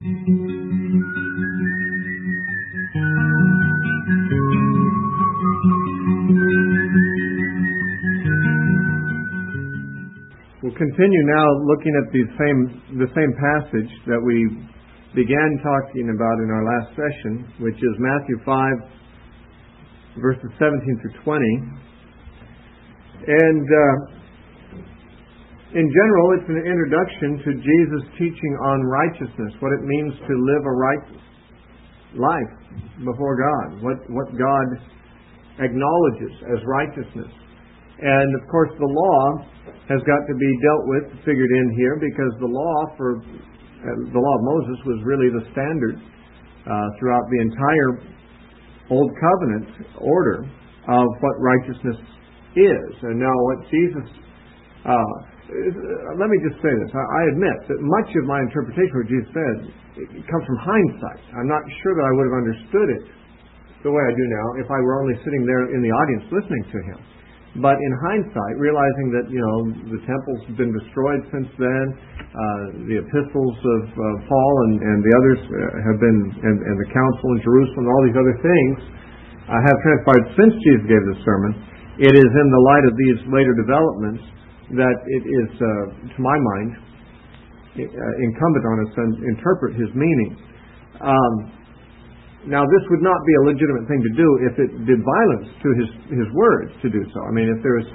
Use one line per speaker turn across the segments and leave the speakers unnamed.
We'll continue now looking at the same passage that we began talking about in our last session, which is Matthew 5, verses 17 through 20. And in general, it's an introduction to Jesus' teaching on righteousness, what it means to live a right life before God, what God acknowledges as righteousness. And of course, the law has got to be dealt with, figured in here, because the law of Moses was really the standard throughout the entire Old Covenant order of what righteousness is. And now what Jesus... let me just say this. I admit that much of my interpretation of what Jesus said it comes from hindsight. I'm not sure that I would have understood it the way I do now if I were only sitting there in the audience listening to him. But in hindsight, realizing that, the temple's been destroyed since then, the epistles of Paul and the others have been, and the council in Jerusalem, all these other things have transpired since Jesus gave this sermon. It is in the light of these later developments that it is, to my mind, incumbent on us to interpret his meaning. Now, this would not be a legitimate thing to do if it did violence to his words to do so. I mean, if there was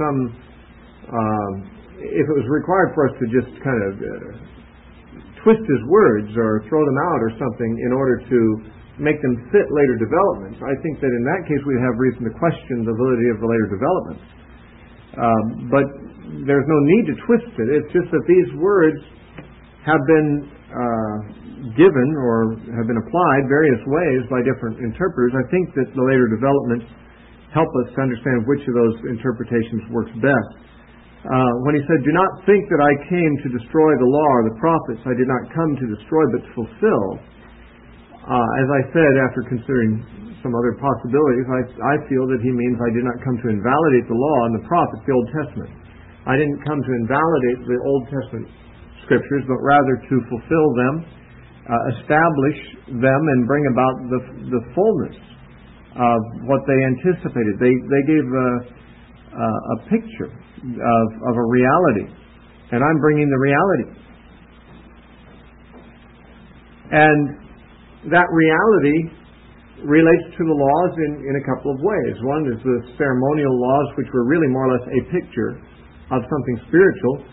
if it was required for us to just kind of twist his words or throw them out or something in order to make them fit later developments, I think that in that case we'd have reason to question the validity of the later developments. But there's no need to twist it. It's just that these words have been given or have been applied various ways by different interpreters. I think that the later developments help us to understand which of those interpretations works best. When he said, "Do not think that I came to destroy the law or the prophets. I did not come to destroy but to fulfill." As I said, after considering some other possibilities, I feel that he means I did not come to invalidate the law and the prophets, the Old Testament. I didn't come to invalidate the Old Testament Scriptures, but rather to fulfill them, establish them, and bring about the fullness of what they anticipated. They gave a picture of a reality, and I'm bringing the reality. And that reality relates to the laws in a couple of ways. One is the ceremonial laws, which were really more or less a picture of something spiritual,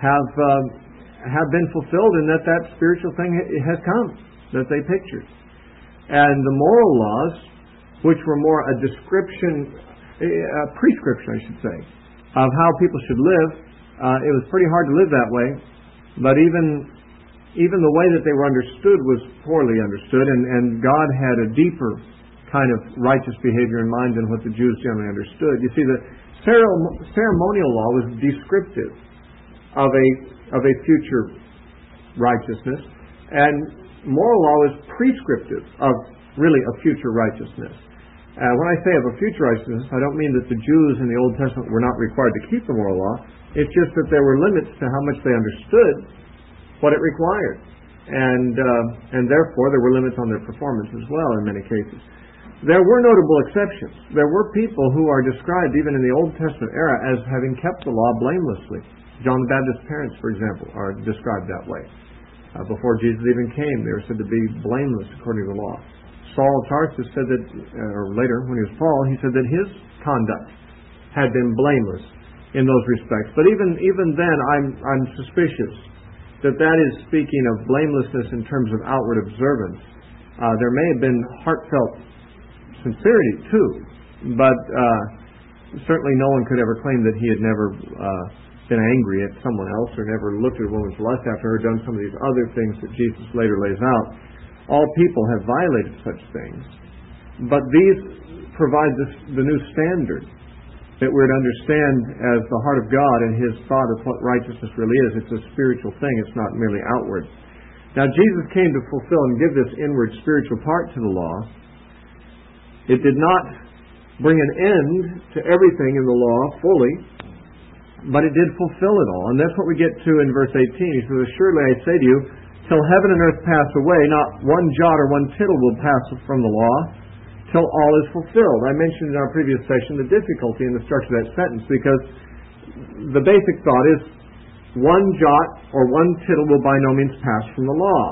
have been fulfilled in that spiritual thing has come, that they pictured. And the moral laws, which were more a prescription, I should say, of how people should live, it was pretty hard to live that way, but even the way that they were understood was poorly understood, and God had a deeper kind of righteous behavior in mind than what the Jews generally understood. You see, the ceremonial law was descriptive of a future righteousness, and moral law is prescriptive of really a future righteousness. When I say of a future righteousness, I don't mean that the Jews in the Old Testament were not required to keep the moral law. It's just that there were limits to how much they understood what it required, and therefore there were limits on their performance as well in many cases. There were notable exceptions. There were people who are described even in the Old Testament era as having kept the law blamelessly. John the Baptist's parents, for example, are described that way. Before Jesus even came, they were said to be blameless according to the law. Saul of Tarsus said that, or later when he was Paul, he said that his conduct had been blameless in those respects. But even then, I'm suspicious that is speaking of blamelessness in terms of outward observance. There may have been heartfelt sincerity too, but certainly no one could ever claim that he had never been angry at someone else or never looked at a woman's lust after her, done some of these other things that Jesus later lays out. All people have violated such things, but these provide the new standard that we're to understand as the heart of God and His thought of what righteousness really is. It's a spiritual thing. It's not merely outward. Now, Jesus came to fulfill and give this inward spiritual part to the law. It did not bring an end to everything in the law fully, but it did fulfill it all. And that's what we get to in verse 18. He says, "Assuredly I say to you, Till heaven and earth pass away, not one jot or one tittle will pass from the law, till all is fulfilled. I mentioned in our previous session the difficulty in the structure of that sentence, because the basic thought is one jot or one tittle will by no means pass from the law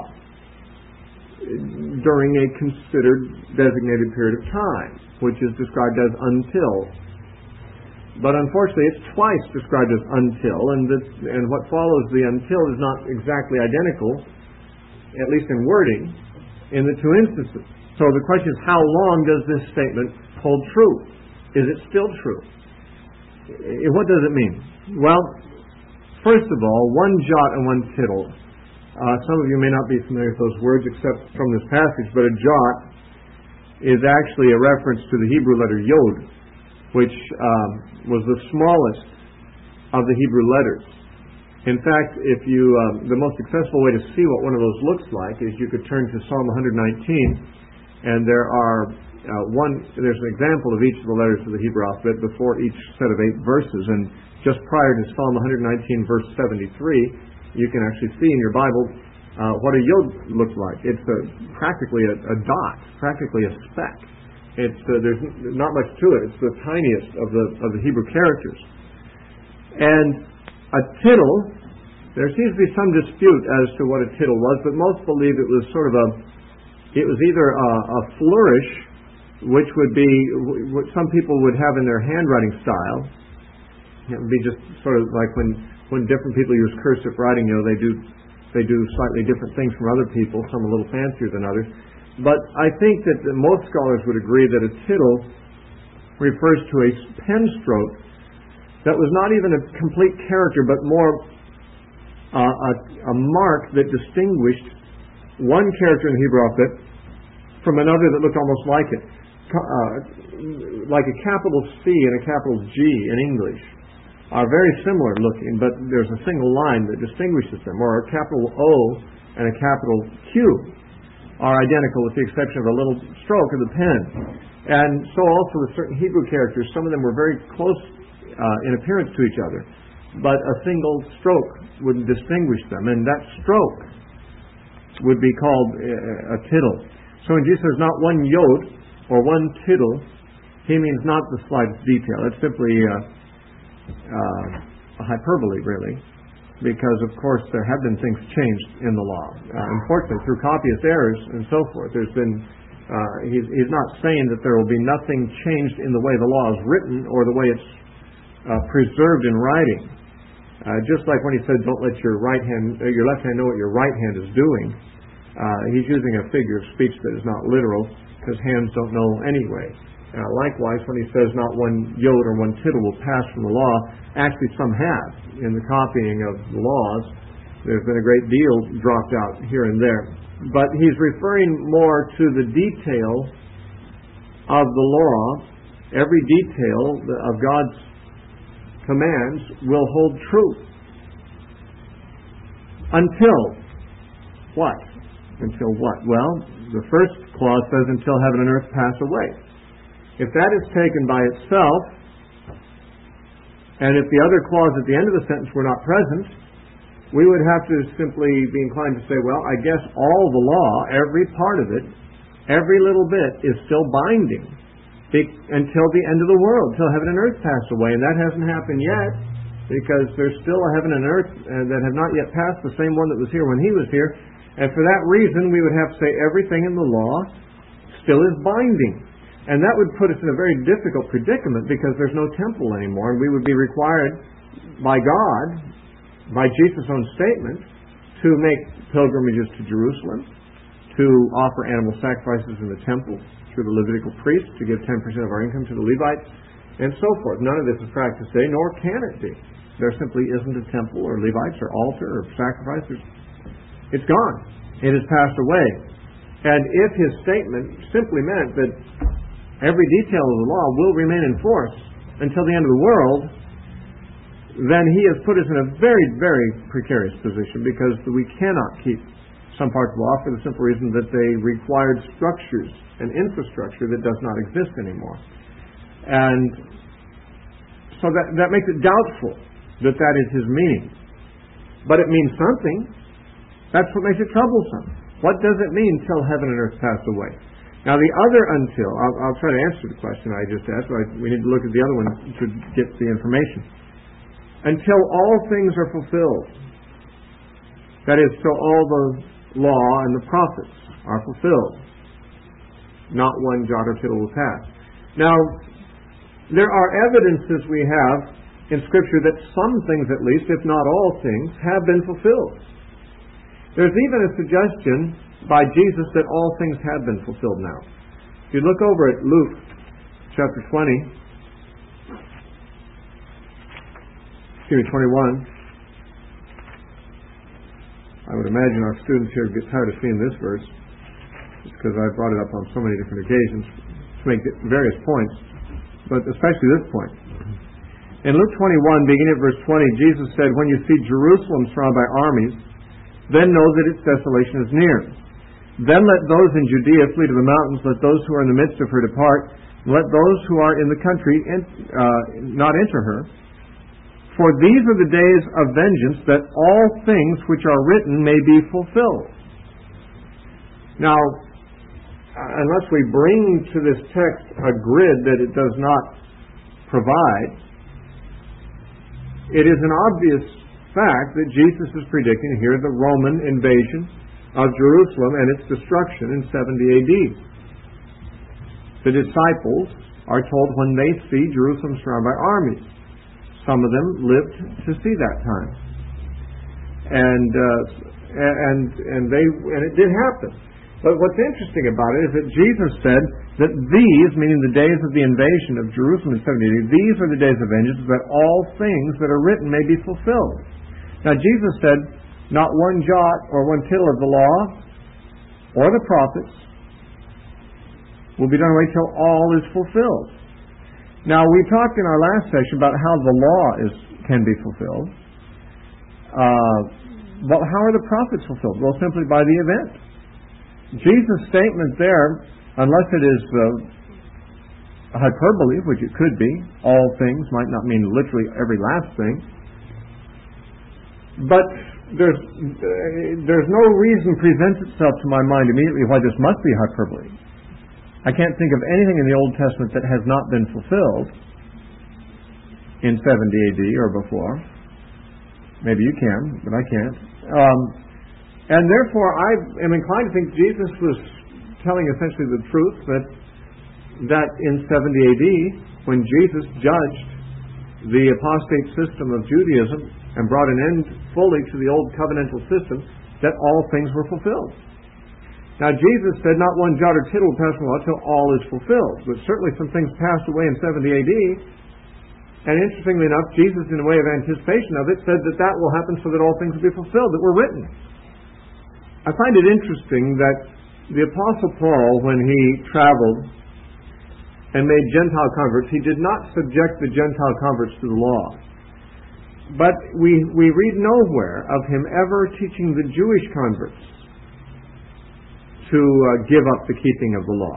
during a considered designated period of time, which is described as until. But unfortunately, it's twice described as until, and what follows the until is not exactly identical, at least in wording, in the two instances. So the question is, how long does this statement hold true? Is it still true? What does it mean? Well, first of all, one jot and one tittle. Some of you may not be familiar with those words except from this passage, but a jot is actually a reference to the Hebrew letter Yod, which was the smallest of the Hebrew letters. In fact, the most accessible way to see what one of those looks like is you could turn to Psalm 119, and there's an example of each of the letters of the Hebrew alphabet before each set of 8 verses, and just prior to Psalm 119, verse 73, you can actually see in your Bible what a yod looks like. It's practically a dot, practically a speck. There's not much to it. It's the tiniest of the Hebrew characters. And a tittle, there seems to be some dispute as to what a tittle was, but most believe it was it was either a flourish, which would be what some people would have in their handwriting style. It would be just sort of like when different people use cursive writing, they do slightly different things from other people, some a little fancier than others. But I think that most scholars would agree that a tittle refers to a pen stroke that was not even a complete character, but more a mark that distinguished one character in the Hebrew alphabet from another that looked almost like it. Like a capital C and a capital G in English are very similar looking, but there's a single line that distinguishes them. Or a capital O and a capital Q are identical with the exception of a little stroke of the pen. And so also with certain Hebrew characters, some of them were very close in appearance to each other, but a single stroke would distinguish them, and that stroke would be called a tittle. So when Jesus says not one yod or one tittle, he means not the slightest detail. It's simply a hyperbole, really, because of course there have been things changed in the law. Unfortunately, through copyist errors and so forth, there's been he's not saying that there will be nothing changed in the way the law is written or the way it's preserved in writing. Just like when he said, "Don't let your left hand know what your right hand is doing." He's using a figure of speech that is not literal, because hands don't know anyway. Likewise, when he says, "Not one yod or one tittle will pass from the law," actually some have. In the copying of the laws, there's been a great deal dropped out here and there. But he's referring more to the detail of the law. Every detail of God's commands will hold true. Until what? Until what? Well, the first clause says, until heaven and earth pass away. If that is taken by itself, and if the other clause at the end of the sentence were not present, we would have to simply be inclined to say, well, I guess all the law, every part of it, every little bit is still binding until the end of the world, until heaven and earth pass away. And that hasn't happened yet, because there's still a heaven and earth that have not yet passed, the same one that was here when he was here. And for that reason, we would have to say everything in the law still is binding. And that would put us in a very difficult predicament, because there's no temple anymore, and we would be required by God, by Jesus' own statement, to make pilgrimages to Jerusalem, to offer animal sacrifices in the temple through the Levitical priests, to give 10% of our income to the Levites, and so forth. None of this is practiced today, nor can it be. There simply isn't a temple or Levites or altar or sacrifices. It's gone. It has passed away. And if his statement simply meant that every detail of the law will remain in force until the end of the world, then he has put us in a very, very precarious position, because we cannot keep some parts of the law for the simple reason that they required structures and infrastructure that does not exist anymore. And so that makes it doubtful that that is his meaning. But it means something. That's what makes it troublesome. What does it mean till heaven and earth pass away? Now the other until, I'll try to answer the question I just asked. We need to look at the other one to get the information. Until all things are fulfilled. That is, till all the law and the prophets are fulfilled. Not one jot or tittle will pass. Now, there are evidences we have in Scripture that some things at least, if not all things, have been fulfilled. There's even a suggestion by Jesus that all things have been fulfilled now. If you look over at Luke chapter 21, I would imagine our students here get tired of seeing this verse, just because I've brought it up on so many different occasions to make various points, but especially this point. In Luke 21, beginning at verse 20, Jesus said, "When you see Jerusalem surrounded by armies, then know that its desolation is near. Then let those in Judea flee to the mountains, let those who are in the midst of her depart, and let those who are in the country not enter her. For these are the days of vengeance, that all things which are written may be fulfilled." Now, unless we bring to this text a grid that it does not provide, it is an obvious fact that Jesus is predicting here the Roman invasion of Jerusalem and its destruction in 70 AD. The disciples are told when they see Jerusalem surrounded by armies. Some of them lived to see that time, and it did happen. But what's interesting about it is that Jesus said that these, meaning the days of the invasion of Jerusalem in 70 AD, these are the days of vengeance, that all things that are written may be fulfilled. Now Jesus said, not one jot or one tittle of the law or the prophets will be done away till all is fulfilled. Now we talked in our last session about how the law can be fulfilled. But how are the prophets fulfilled? Well, simply by the event. Jesus' statement there, unless it is hyperbole, which it could be, all things might not mean literally every last thing. But there's no reason presents itself to my mind immediately why this must be hyperbole. I can't think of anything in the Old Testament that has not been fulfilled in 70 AD or before. Maybe you can, but I can't. And therefore, I am inclined to think Jesus was telling essentially the truth that in 70 AD, when Jesus judged the apostate system of Judaism and brought an end fully to the old covenantal system, that all things were fulfilled. Now, Jesus said, not one jot or tittle will pass from the law till all is fulfilled. But certainly some things passed away in 70 AD. And interestingly enough, Jesus, in a way of anticipation of it, said that will happen so that all things will be fulfilled that were written. I find it interesting that the Apostle Paul, when he traveled and made Gentile converts, he did not subject the Gentile converts to the law. But we read nowhere of him ever teaching the Jewish converts to give up the keeping of the law.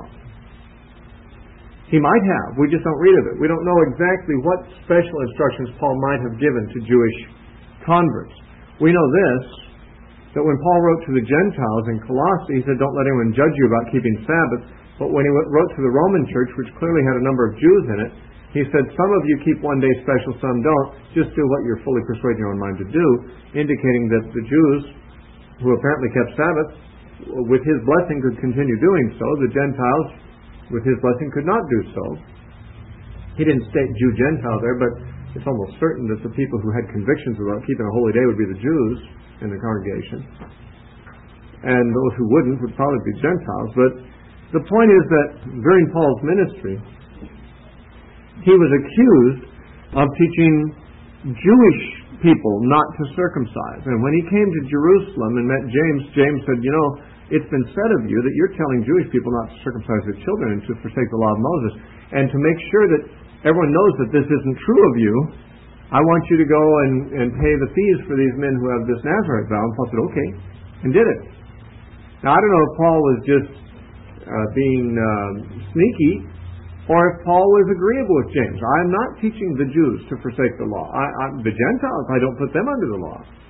He might have. We just don't read of it. We don't know exactly what special instructions Paul might have given to Jewish converts. We know this, that when Paul wrote to the Gentiles in Colossae, he said, don't let anyone judge you about keeping Sabbath. But when he wrote to the Roman church, which clearly had a number of Jews in it, he said, some of you keep one day special, some don't. Just do what you're fully persuaded in your own mind to do, indicating that the Jews, who apparently kept Sabbath, with his blessing could continue doing so. The Gentiles, with his blessing, could not do so. He didn't state Jew-Gentile there, but it's almost certain that the people who had convictions about keeping a holy day would be the Jews in the congregation. And those who wouldn't would probably be Gentiles. But the point is that during Paul's ministry, he was accused of teaching Jewish people not to circumcise. And when he came to Jerusalem and met James, James said, it's been said of you that you're telling Jewish people not to circumcise their children and to forsake the law of Moses. And to make sure that everyone knows that this isn't true of you, I want you to go and pay the fees for these men who have this Nazarite vow. And Paul said, okay, and did it. Now, I don't know if Paul was just being sneaky, or if Paul was agreeable with James. I'm not teaching the Jews to forsake the law. The Gentiles, I don't put them under the law.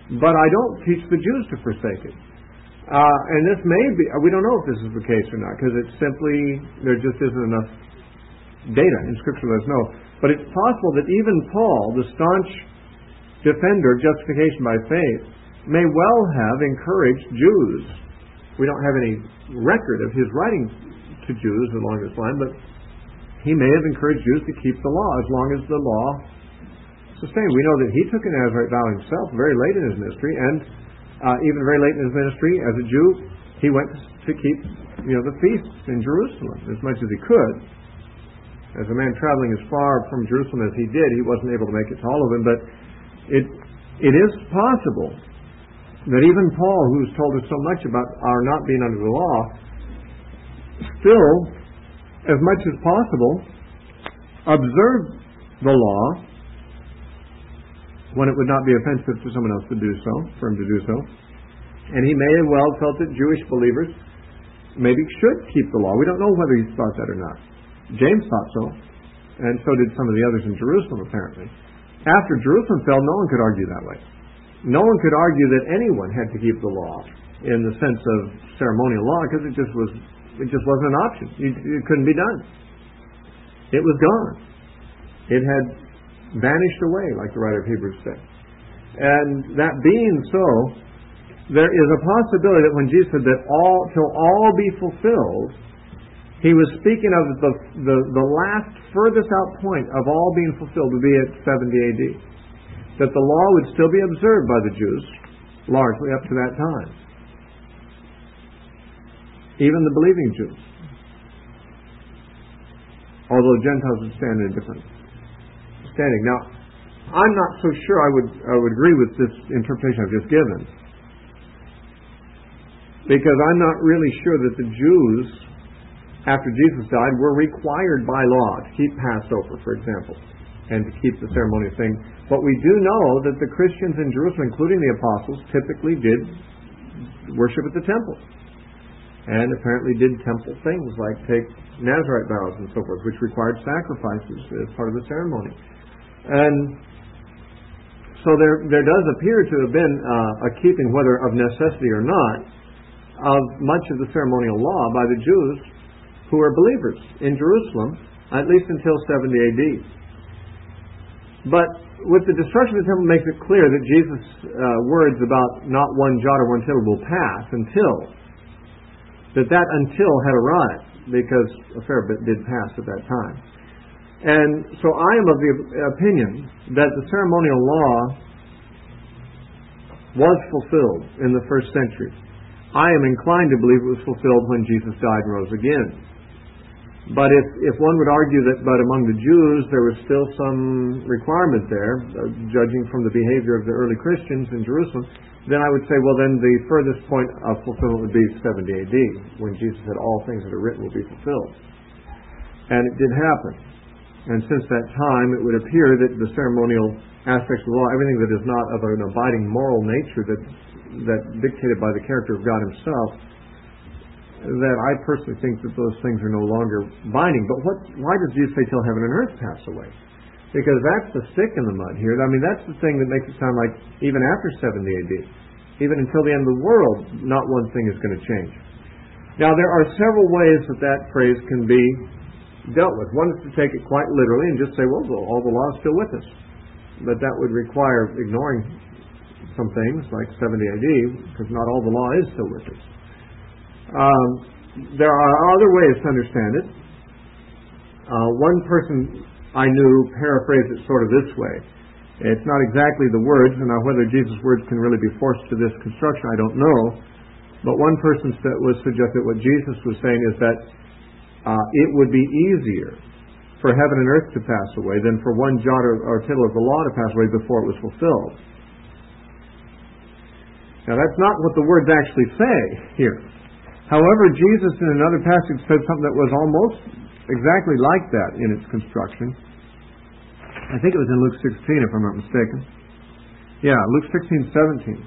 but I don't teach the Jews to forsake it. And this may be, we don't know if this is the case or not, because it's simply, there just isn't enough data in Scripture to let us know. But it's possible that even Paul, the staunch defender of justification by faith, may well have encouraged Jews. We don't have any record of his writing to Jews along this line, but he may have encouraged Jews to keep the law as long as the law sustained. We know that he took an Nazirite vow himself very late in his ministry, and even very late in his ministry as a Jew, he went to keep the feasts in Jerusalem as much as he could. As a man traveling as far from Jerusalem as he did, he wasn't able to make it to all of them, but it is possible that even Paul, who's told us so much about our not being under the law, still, as much as possible, observed the law when it would not be offensive to someone else to do so, for him to do so. And he may have well felt that Jewish believers maybe should keep the law. We don't know whether he thought that or not. James thought so, and so did some of the others in Jerusalem, apparently. After Jerusalem fell, no one could argue that way. No one could argue that anyone had to keep the law in the sense of ceremonial law, because it just wasn't an option. It couldn't be done. It was gone. It had vanished away, like the writer of Hebrews said. And that being so, there is a possibility that when Jesus said that till all be fulfilled, he was speaking of the last furthest out point of all being fulfilled would be at 70 AD. That the law would still be observed by the Jews, largely up to that time. Even the believing Jews. Although Gentiles would stand in a different standing. Now, I'm not so sure I would agree with this interpretation I've just given, because I'm not really sure that the Jews, after Jesus died, were required by law to keep Passover, for example, and to keep the ceremonial thing. But we do know that the Christians in Jerusalem, including the apostles, typically did worship at the temple, and apparently did temple things like take Nazirite vows and so forth, which required sacrifices as part of the ceremony. And so there does appear to have been a keeping, whether of necessity or not, of much of the ceremonial law by the Jews who were believers in Jerusalem, at least until 70 AD. But with the destruction of the temple makes it clear that Jesus' words about not one jot or one tittle will pass until had arrived, because a fair bit did pass at that time. And so I am of the opinion that the ceremonial law was fulfilled in the first century. I am inclined to believe it was fulfilled when Jesus died and rose again. But if one would argue that among the Jews there was still some requirement there, judging from the behavior of the early Christians in Jerusalem, then I would say, well, then the furthest point of fulfillment would be 70 AD, when Jesus said all things that are written will be fulfilled. And it did happen. And since that time, it would appear that the ceremonial aspects of the law, everything that is not of an abiding moral nature that dictated by the character of God Himself, that I personally think that those things are no longer binding. But why does Jesus say till heaven and earth pass away? Because that's the stick in the mud here. I mean, that's the thing that makes it sound like even after 70 AD, even until the end of the world, not one thing is going to change. Now, there are several ways that phrase can be dealt with. One is to take it quite literally and just say, well, all the law is still with us. But that would require ignoring some things like 70 AD, because not all the law is still with us. There are other ways to understand it. One person I knew paraphrased it sort of this way. It's not exactly the words, and now whether Jesus' words can really be forced to this construction, I don't know. But one person was suggested what Jesus was saying is that it would be easier for heaven and earth to pass away than for one jot or tittle of the law to pass away before it was fulfilled. Now that's not what the words actually say here. However, Jesus in another passage said something that was almost exactly like that in its construction. I think it was in Luke 16, if I'm not mistaken. Yeah, Luke 16:17.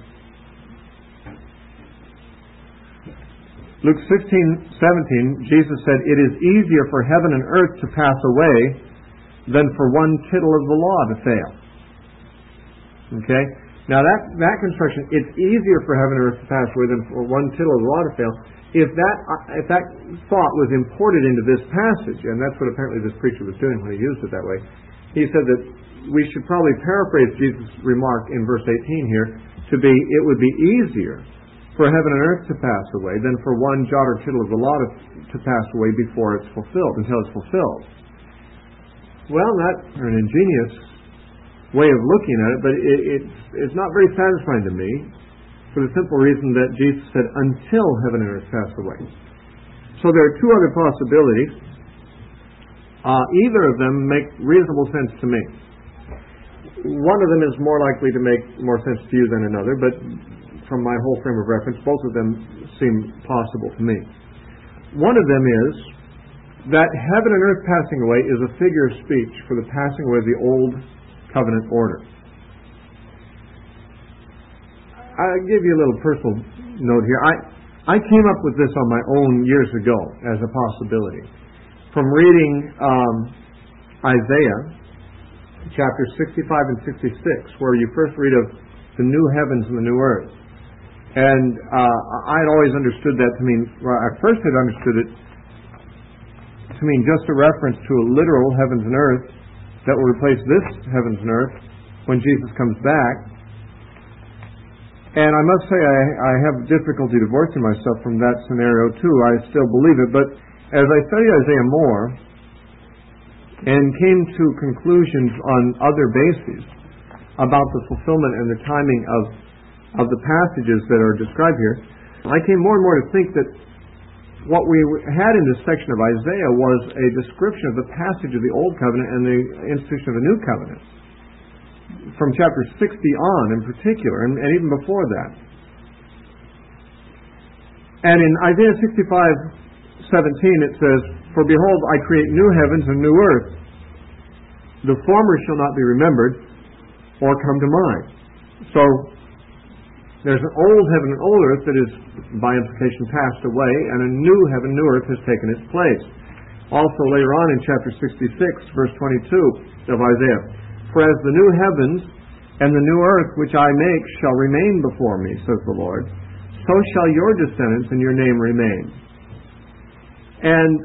Luke 16:17, Jesus said, "It is easier for heaven and earth to pass away than for one tittle of the law to fail." Okay? Now that construction, it's easier for heaven and earth to pass away than for one tittle of the law to fail. If that thought was imported into this passage, and that's what apparently this preacher was doing when he used it that way, he said that we should probably paraphrase Jesus' remark in verse 18 here to be, it would be easier for heaven and earth to pass away than for one jot or tittle of the law to pass away before it's fulfilled, until it's fulfilled. Well, that's an ingenious way of looking at it, but it's not very satisfying to me, for the simple reason that Jesus said, until heaven and earth pass away. So there are two other possibilities. Either of them make reasonable sense to me. One of them is more likely to make more sense to you than another, but from my whole frame of reference, both of them seem possible to me. One of them is that heaven and earth passing away is a figure of speech for the passing away of the old covenant order. I'll give you a little personal note here. I came up with this on my own years ago as a possibility. From reading Isaiah, chapters 65 and 66, where you first read of the new heavens and the new earth. And I had always understood that to mean, well, I first had understood it to mean just a reference to a literal heavens and earth that will replace this heavens and earth when Jesus comes back. And I must say I have difficulty divorcing myself from that scenario too. I still believe it, but as I studied Isaiah more and came to conclusions on other bases about the fulfillment and the timing of the passages that are described here, I came more and more to think that what we had in this section of Isaiah was a description of the passage of the Old Covenant and the institution of the New Covenant, from chapter 60 on in particular, and even before that. And in Isaiah 65:17 it says, "For behold, I create new heavens and new earth. The former shall not be remembered, or come to mind." So, there's an old heaven and old earth that is, by implication, passed away, and a new heaven and new earth has taken its place. Also later on in chapter 66, verse 22 of Isaiah, "For as the new heavens and the new earth which I make shall remain before me, says the Lord, so shall your descendants and your name remain." And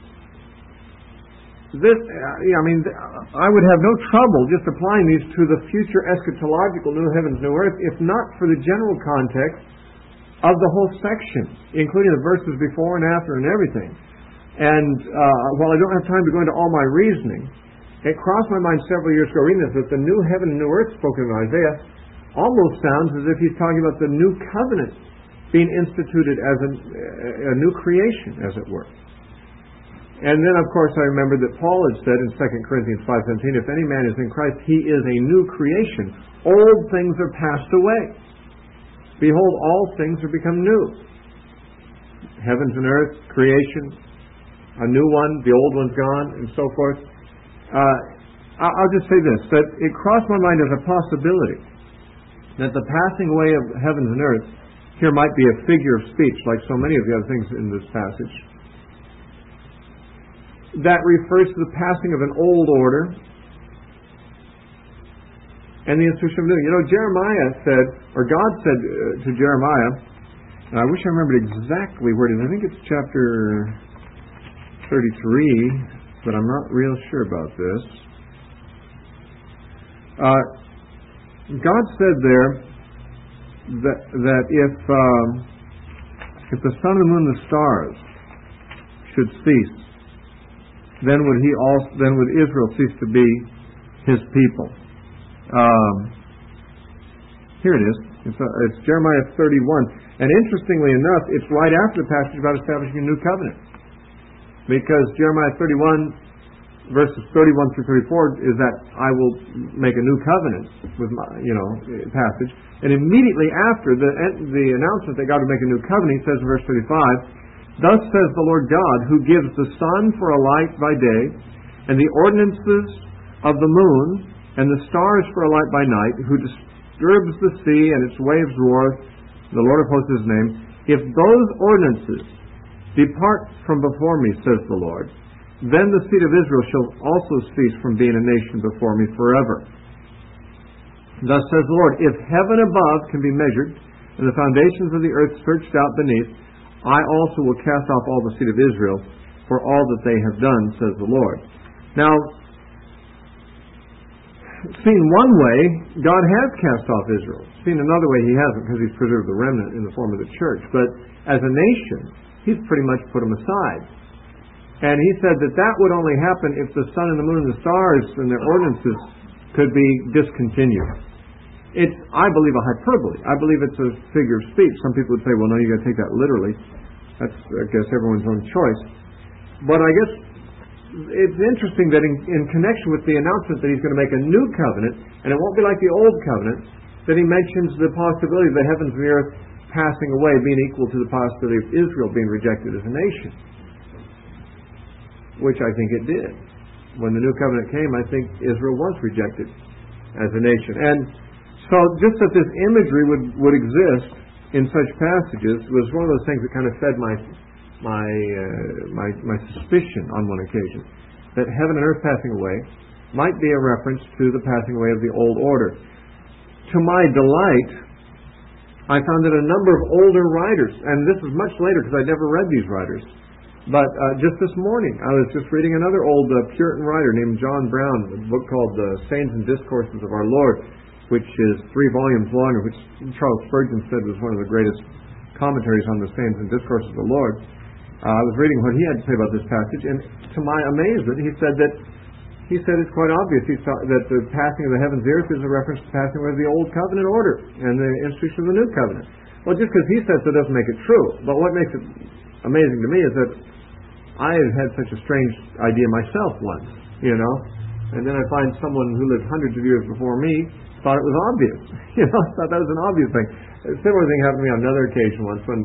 this, I would have no trouble just applying these to the future eschatological new heavens, new earth, if not for the general context of the whole section, including the verses before and after and everything. And while I don't have time to go into all my reasoning, it crossed my mind several years ago reading this, that the new heaven and new earth spoken of Isaiah almost sounds as if he's talking about the new covenant being instituted as a new creation, as it were. And then, of course, I remember that Paul had said in 2 Corinthians 5:17, "If any man is in Christ, he is a new creation. Old things are passed away. Behold, all things are become new." Heavens and earth, creation, a new one, the old one's gone, and so forth. I'll just say this, that it crossed my mind as a possibility that the passing away of heavens and earth here might be a figure of speech, like so many of the other things in this passage, that refers to the passing of an old order and the institution of new. You know, Jeremiah said, or God said to Jeremiah, and I wish I remembered exactly where it is. I think it's chapter 33, but I'm not real sure about this. God said there that if the sun and the moon and the stars should cease, then would Israel cease to be His people. Here it is. It's Jeremiah 31, and interestingly enough, it's right after the passage about establishing a new covenant. Because Jeremiah 31, verses 31 through 34, is that I will make a new covenant with my, passage. And immediately after the announcement that God would make a new covenant, he says in verse 35, "Thus says the Lord God, who gives the sun for a light by day, and the ordinances of the moon, and the stars for a light by night, who disturbs the sea and its waves roar, the Lord of hosts is his name. If those ordinances depart from before me, says the Lord, then the seed of Israel shall also cease from being a nation before me forever." Thus says the Lord, if heaven above can be measured, and the foundations of the earth searched out beneath, I also will cast off all the seed of Israel for all that they have done, says the Lord. Now, seen one way, God has cast off Israel. Seen another way, He hasn't, because He's preserved the remnant in the form of the church. But as a nation, He's pretty much put them aside. And He said that that would only happen if the sun and the moon and the stars and their ordinances could be discontinued. It's, I believe, a hyperbole. I believe it's a figure of speech. Some people would say, well, no, you got to take that literally. That's, I guess, everyone's own choice. But I guess it's interesting that in connection with the announcement that He's going to make a new covenant, and it won't be like the old covenant, that He mentions the possibility of the heavens and the earth passing away being equal to the possibility of Israel being rejected as a nation. Which I think it did. When the new covenant came, I think Israel was rejected as a nation. And so just that this imagery would exist in such passages was one of those things that kind of fed my suspicion on one occasion, that heaven and earth passing away might be a reference to the passing away of the old order. To my delight, I found that a number of older writers, and this is much later because I'd never read these writers, but just this morning I was just reading another old Puritan writer named John Brown, a book called Sayings and Discourses of Our Lord, which is 3 volumes long, which Charles Spurgeon said was one of the greatest commentaries on the Sayings and Discourses of the Lord. I was reading what he had to say about this passage, and to my amazement, he said it's quite obvious that the passing of the heavens and the earth is a reference to the passing away of the old covenant order and the institution of the new covenant. Well, just because he says so doesn't make it true. But what makes it amazing to me is that I had such a strange idea myself once, and then I find someone who lived hundreds of years before me thought it was obvious. Thought that was an obvious thing. A similar thing happened to me on another occasion once when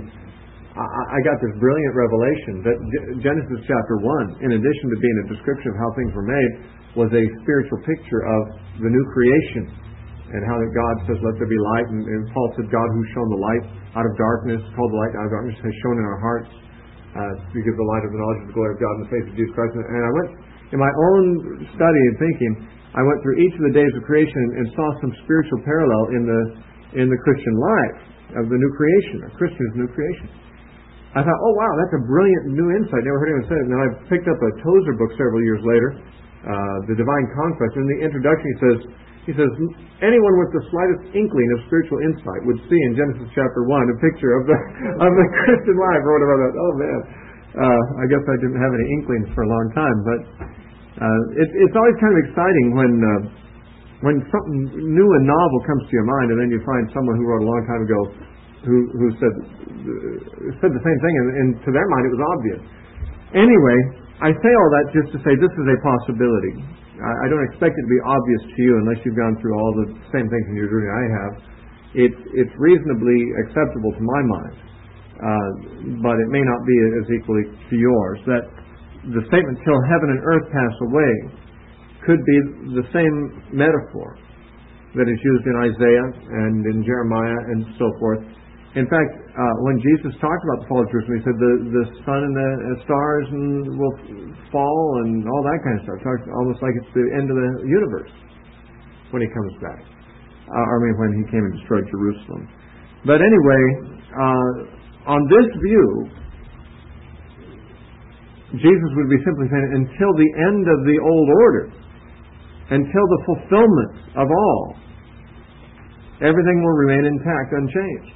I got this brilliant revelation that Genesis chapter 1, in addition to being a description of how things were made, was a spiritual picture of the new creation and how that God says, let there be light. And Paul said, God who's shown the light out of darkness, called the light out of darkness, has shown in our hearts to give the light of the knowledge of the glory of God in the face of Jesus Christ. And I went, in my own study and thinking, I went through each of the days of creation and saw some spiritual parallel in the Christian life of the new creation, a Christian's new creation. I thought, oh wow, that's a brilliant new insight. Never heard anyone say it. And then I picked up a Tozer book several years later, The Divine Conquest. In the introduction he says, anyone with the slightest inkling of spiritual insight would see in Genesis chapter 1 a picture of the Christian life or whatever. I thought, oh man, I guess I didn't have any inklings for a long time. But it's always kind of exciting when something new and novel comes to your mind, and then you find someone who wrote a long time ago who said the same thing, and to their mind it was obvious. Anyway, I say all that just to say this is a possibility. I don't expect it to be obvious to you unless you've gone through all the same things in your journey I have. It's reasonably acceptable to my mind, but it may not be as equally to yours. That the statement, till heaven and earth pass away, could be the same metaphor that is used in Isaiah and in Jeremiah and so forth. In fact, when Jesus talked about the fall of Jerusalem, He said the sun and the stars will fall and all that kind of stuff. It's almost like it's the end of the universe when He comes back. When He came and destroyed Jerusalem. But anyway, on this view, Jesus would be simply saying, until the end of the old order, until the fulfillment of all, everything will remain intact, unchanged.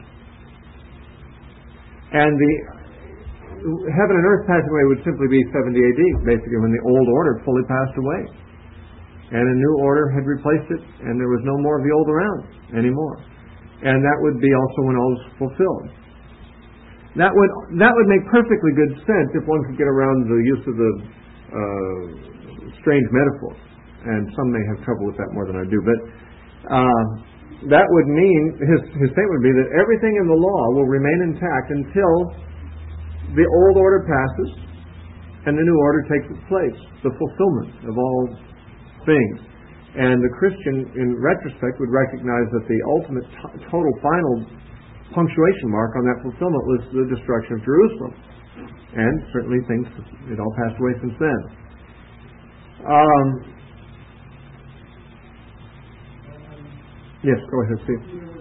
And the heaven and earth passing away would simply be 70 AD, basically, when the old order fully passed away. And a new order had replaced it, and there was no more of the old around anymore. And that would be also when all was fulfilled. That would make perfectly good sense if one could get around the use of the strange metaphor. And some may have trouble with that more than I do. But that would mean, his statement would be that everything in the law will remain intact until the old order passes and the new order takes its place, the fulfillment of all things. And the Christian, in retrospect, would recognize that the ultimate total final punctuation mark on that fulfillment was the destruction of Jerusalem. And certainly it all passed away since then. Yes, go ahead, Steve.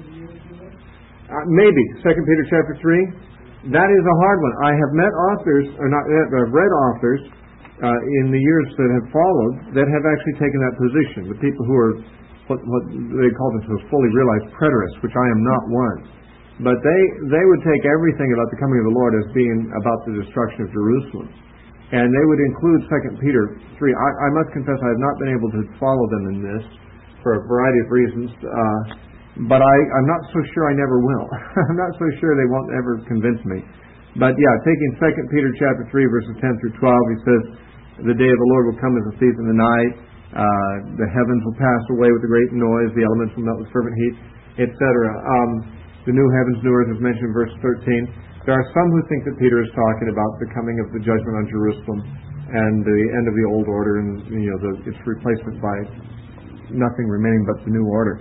Maybe. 2 Peter chapter 3. That is a hard one. I have met authors, or not yet, but I've read authors in the years that have followed that have actually taken that position. The people who are what they call themselves fully realized preterists, which I am not one. But they would take everything about the coming of the Lord as being about the destruction of Jerusalem. And they would include 2 Peter 3. I must confess I have not been able to follow them in this for a variety of reasons. But I'm not so sure I never will. I'm not so sure they won't ever convince me. But yeah, taking 2 Peter chapter 3, verses 10 through 12, he says, the day of the Lord will come as a thief in the night. The heavens will pass away with a great noise. The elements will melt with fervent heat, etc. The new heavens, new earth is mentioned in verse 13. There are some who think that Peter is talking about the coming of the judgment on Jerusalem and the end of the old order and its replacement by nothing remaining but the new order.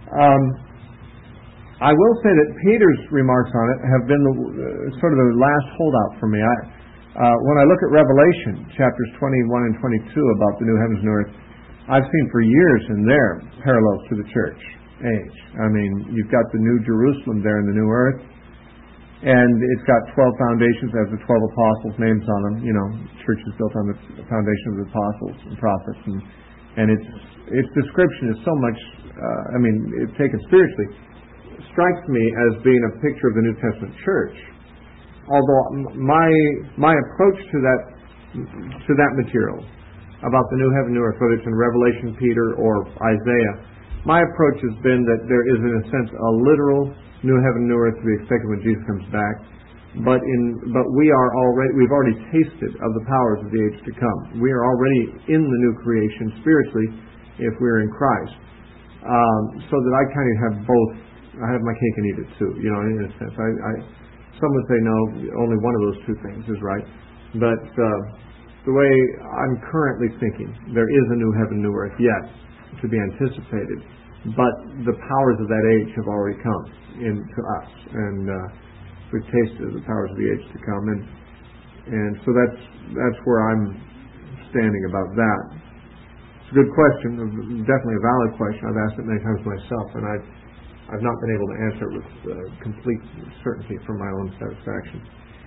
I will say that Peter's remarks on it have been sort of the last holdout for me. When I look at Revelation, chapters 21 and 22 about the new heavens and new earth, I've seen for years in there parallels to the church age. I mean, you've got the new Jerusalem there in the new earth, and it's got 12 foundations, has the 12 apostles' names on them. Church is built on the foundation of the apostles and prophets, and its description is so much, it's taken spiritually, strikes me as being a picture of the New Testament church. Although my approach to that material about the new heaven, new earth, whether it's in Revelation, Peter, or Isaiah, my approach has been that there is, in a sense, a literal new heaven, new earth to be expected when Jesus comes back. But we've already tasted of the powers of the age to come. We are already in the new creation spiritually if we're in Christ. So that I kind of have both. I have my cake and eat it too. In a sense, some would say no, only one of those two things is right. But the way I'm currently thinking, there is a new heaven, new earth yet to be anticipated, but the powers of that age have already come into us, and we've tasted the powers of the age to come, and so that's where I'm standing about that. It's a good question, definitely a valid question. I've asked it many times myself, and I've not been able to answer it with complete certainty for my own satisfaction.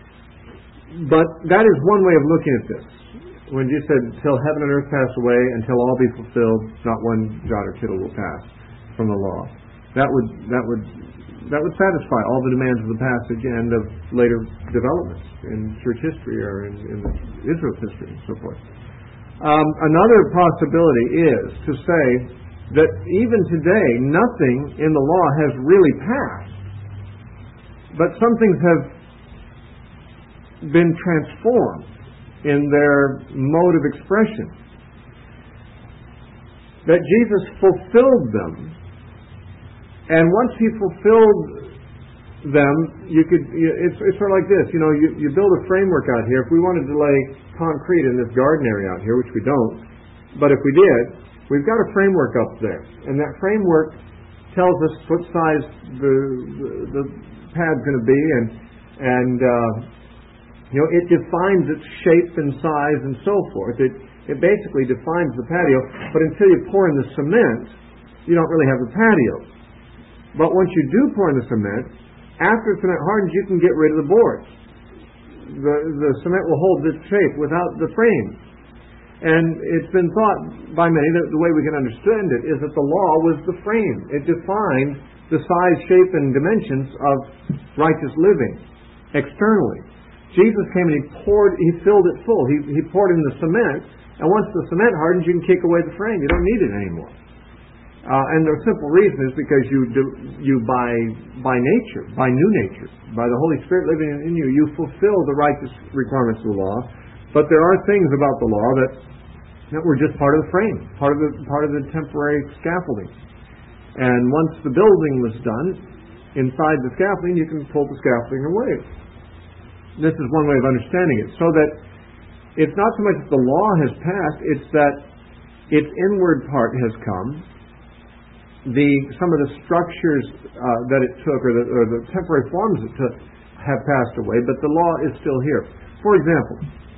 But that is one way of looking at this. When Jesus said, "Till heaven and earth pass away, until all be fulfilled, not one jot or tittle will pass from the law," that would satisfy all the demands of the passage and of later developments in church history or in Israel's history and so forth. Another possibility is to say that even today, nothing in the law has really passed, but some things have been transformed in their mode of expression. That Jesus fulfilled them, and once He fulfilled them, it's sort of like this. You build a framework out here. If we wanted to lay concrete in this garden area out here, which we don't, but if we did, we've got a framework up there, and that framework tells us what size the pad's going to be, and it defines its shape and size and so forth. It basically defines the patio, but until you pour in the cement, you don't really have the patio. But once you do pour in the cement, after the cement hardens, you can get rid of the boards. The cement will hold its shape without the frame. And it's been thought by many that the way we can understand it is that the law was the frame. It defined the size, shape, and dimensions of righteous living externally. Jesus came and He filled it full. He poured in the cement, and once the cement hardens, you can kick away the frame. You don't need it anymore. And the simple reason is because you by nature, by new nature, by the Holy Spirit living in you, you fulfill the righteous requirements of the law. But there are things about the law that were just part of the frame, part of the temporary scaffolding. And once the building was done, inside the scaffolding, you can pull the scaffolding away. This is one way of understanding it. So that it's not so much that the law has passed, it's that its inward part has come. Some of the structures that it took, or the temporary forms it took, have passed away, but the law is still here. For example,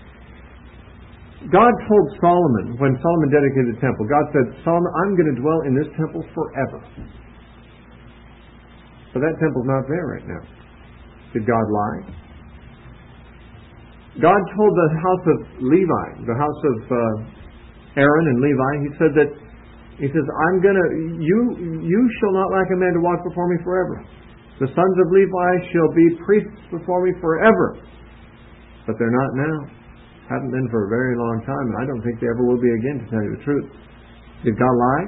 God told Solomon, when Solomon dedicated the temple, God said, "Solomon, I'm going to dwell in this temple forever." But that temple's not there right now. Did God lie? God told the house of Levi, the house of Aaron and Levi, He says, you shall not lack a man to walk before me forever. The sons of Levi shall be priests before me forever. But they're not now. Haven't been for a very long time, and I don't think they ever will be again, to tell you the truth. Did God lie?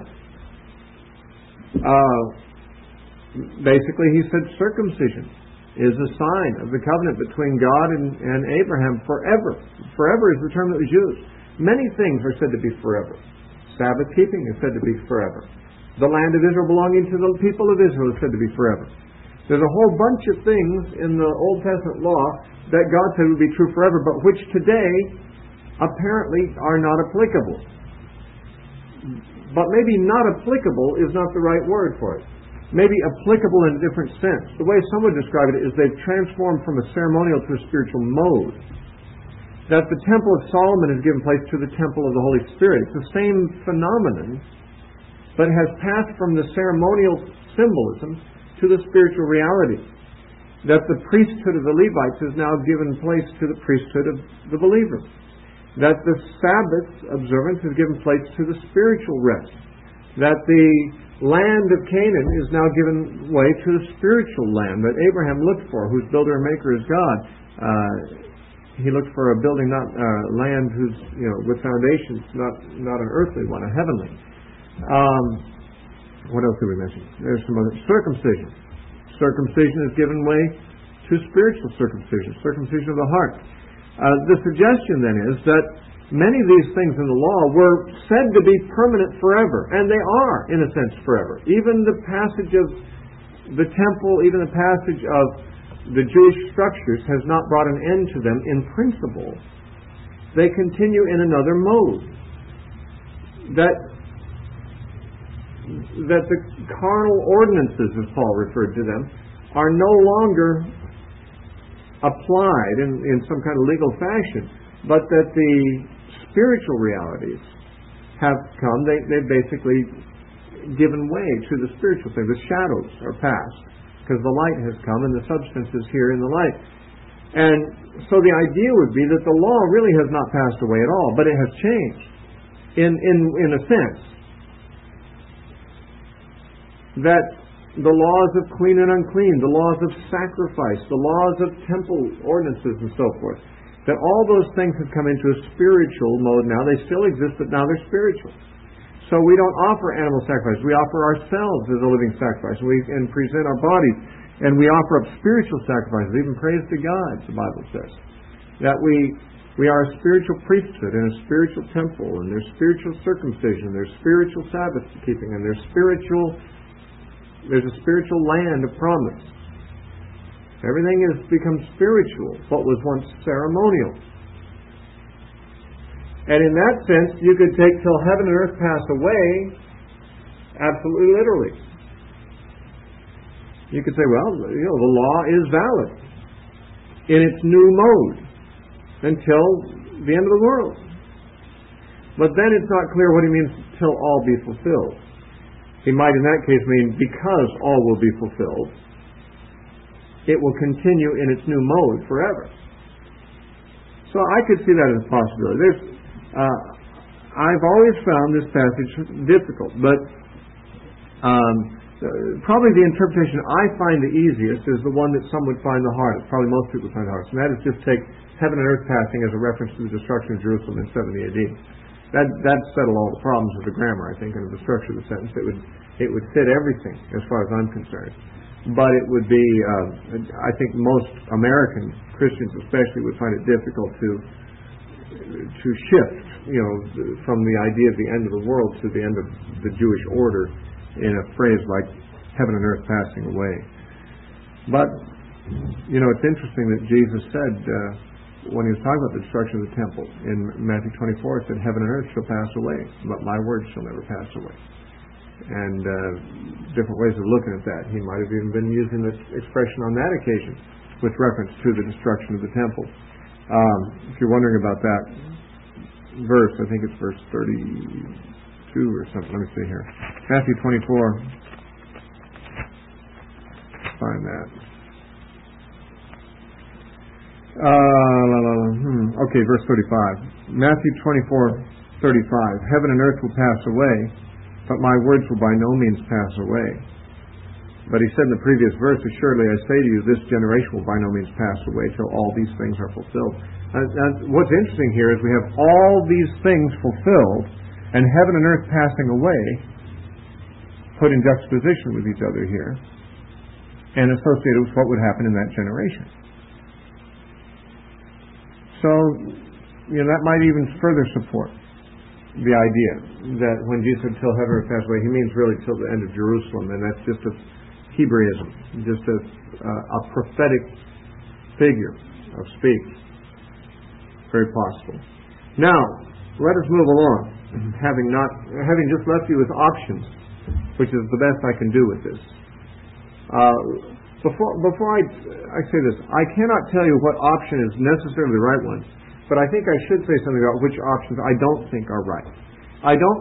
Basically, He said circumcision is a sign of the covenant between God and Abraham forever. Forever is the term that was used. Many things are said to be forever. Sabbath keeping is said to be forever. The land of Israel belonging to the people of Israel is said to be forever. There's a whole bunch of things in the Old Testament law that God said would be true forever, but which today apparently are not applicable. But maybe not applicable is not the right word for it. Maybe applicable in a different sense. The way some would describe it is they've transformed from a ceremonial to a spiritual mode. That the Temple of Solomon has given place to the Temple of the Holy Spirit. It's the same phenomenon, but has passed from the ceremonial symbolism to the spiritual reality. That the priesthood of the Levites has now given place to the priesthood of the believer. That the Sabbath observance has given place to the spiritual rest. That the land of Canaan is now given way to the spiritual land that Abraham looked for, whose builder and maker is God. He looked for a building, not land whose with foundations, not an earthly one, a heavenly. What else did we mention? There's some other circumcision. Circumcision is given way to spiritual circumcision, circumcision of the heart. The suggestion then is that many of these things in the law were said to be permanent forever, and they are, in a sense, forever. Even the passage of the temple, even the passage of the Jewish structures has not brought an end to them in principle. They continue in another mode. That the carnal ordinances, as Paul referred to them, are no longer applied in some kind of legal fashion, but that the spiritual realities have come. They've basically given way to the spiritual thing. The shadows are past, because the light has come and the substance is here in the light. And so the idea would be that the law really has not passed away at all, but it has changed in a sense. That the laws of clean and unclean, the laws of sacrifice, the laws of temple ordinances and so forth, that all those things have come into a spiritual mode now. They still exist, but now they're spiritual. So we don't offer animal sacrifice. We offer ourselves as a living sacrifice. And present our bodies. And we offer up spiritual sacrifices, even praise to God, the Bible says. That we are a spiritual priesthood and a spiritual temple, and there's spiritual circumcision, there's spiritual Sabbath keeping, and there's a spiritual land of promise. Everything has become spiritual, what was once ceremonial. And in that sense, you could take till heaven and earth pass away, absolutely literally. You could say, well, the law is valid in its new mode until the end of the world. But then it's not clear what he means till all be fulfilled. He might in that case mean because all will be fulfilled, it will continue in its new mode forever. So I could see that as a possibility. I've always found this passage difficult, but probably the interpretation I find the easiest is the one that some would find the hardest. Probably most people find the hardest, and that is just take heaven and earth passing as a reference to the destruction of Jerusalem in 70 AD. That'd settle all the problems of the grammar, I think, and of the structure of the sentence. It would fit everything as far as I'm concerned. But it would be, I think most American Christians especially would find it difficult to shift, from the idea of the end of the world to the end of the Jewish order in a phrase like heaven and earth passing away. But, it's interesting that Jesus said, when he was talking about the destruction of the temple, in Matthew 24, it said, heaven and earth shall pass away, but my word shall never pass away. And different ways of looking at that. He might have even been using this expression on that occasion with reference to the destruction of the temple. If you're wondering about that verse, I think it's verse 32 or something. Let me see here. Matthew 24. find that. Okay, verse 35. Matthew 24:35. Heaven and earth will pass away, but my words will by no means pass away. But he said in the previous verse, assuredly I say to you, this generation will by no means pass away till all these things are fulfilled. What's interesting here is we have all these things fulfilled, and heaven and earth passing away, put in juxtaposition with each other here, and associated with what would happen in that generation. So, that might even further support the idea that when Jesus said till heaven and earth pass away, he means really till the end of Jerusalem, and that's just a Hebraism, just a prophetic figure of speech. Very possible. Now, let us move along, having just left you with options, which is the best I can do with this. Before I say this, I cannot tell you what option is necessarily the right one, but I think I should say something about which options I don't think are right. I don't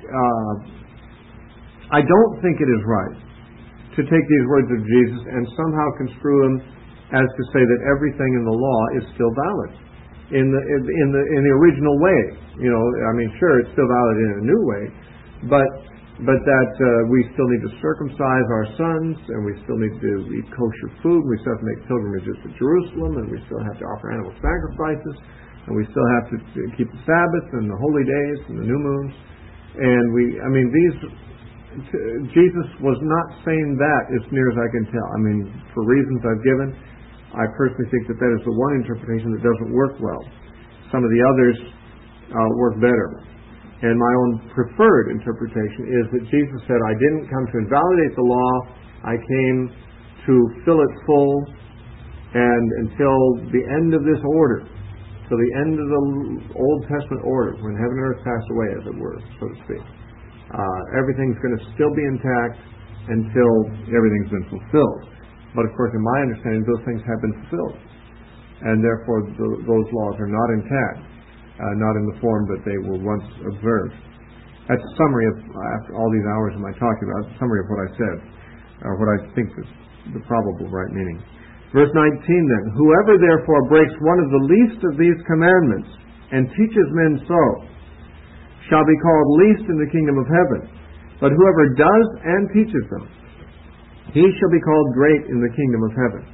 think it is right to take these words of Jesus and somehow construe them as to say that everything in the law is still valid in the original way. Sure, it's still valid in a new way, but that we still need to circumcise our sons, and we still need to eat kosher food, we still have to make pilgrimages to Jerusalem, and we still have to offer animal sacrifices, and we still have to keep the Sabbath and the holy days and the new moons. And Jesus was not saying that as near as I can tell. For reasons I've given, I personally think that is the one interpretation that doesn't work well. Some of the others work better. And my own preferred interpretation is that Jesus said, I didn't come to invalidate the law, I came to fill it full, and until the end of this order, till the end of the Old Testament order, when heaven and earth pass away, as it were, so to speak, everything's going to still be intact until everything's been fulfilled. But of course, in my understanding, those things have been fulfilled, and therefore those laws are not intact. Not in the form that they were once observed. That's a summary of, after all these hours of my talking about, a summary of what I said, or what I think is the probable right meaning. Verse 19 then, whoever therefore breaks one of the least of these commandments and teaches men so, shall be called least in the kingdom of heaven. But whoever does and teaches them, he shall be called great in the kingdom of heaven.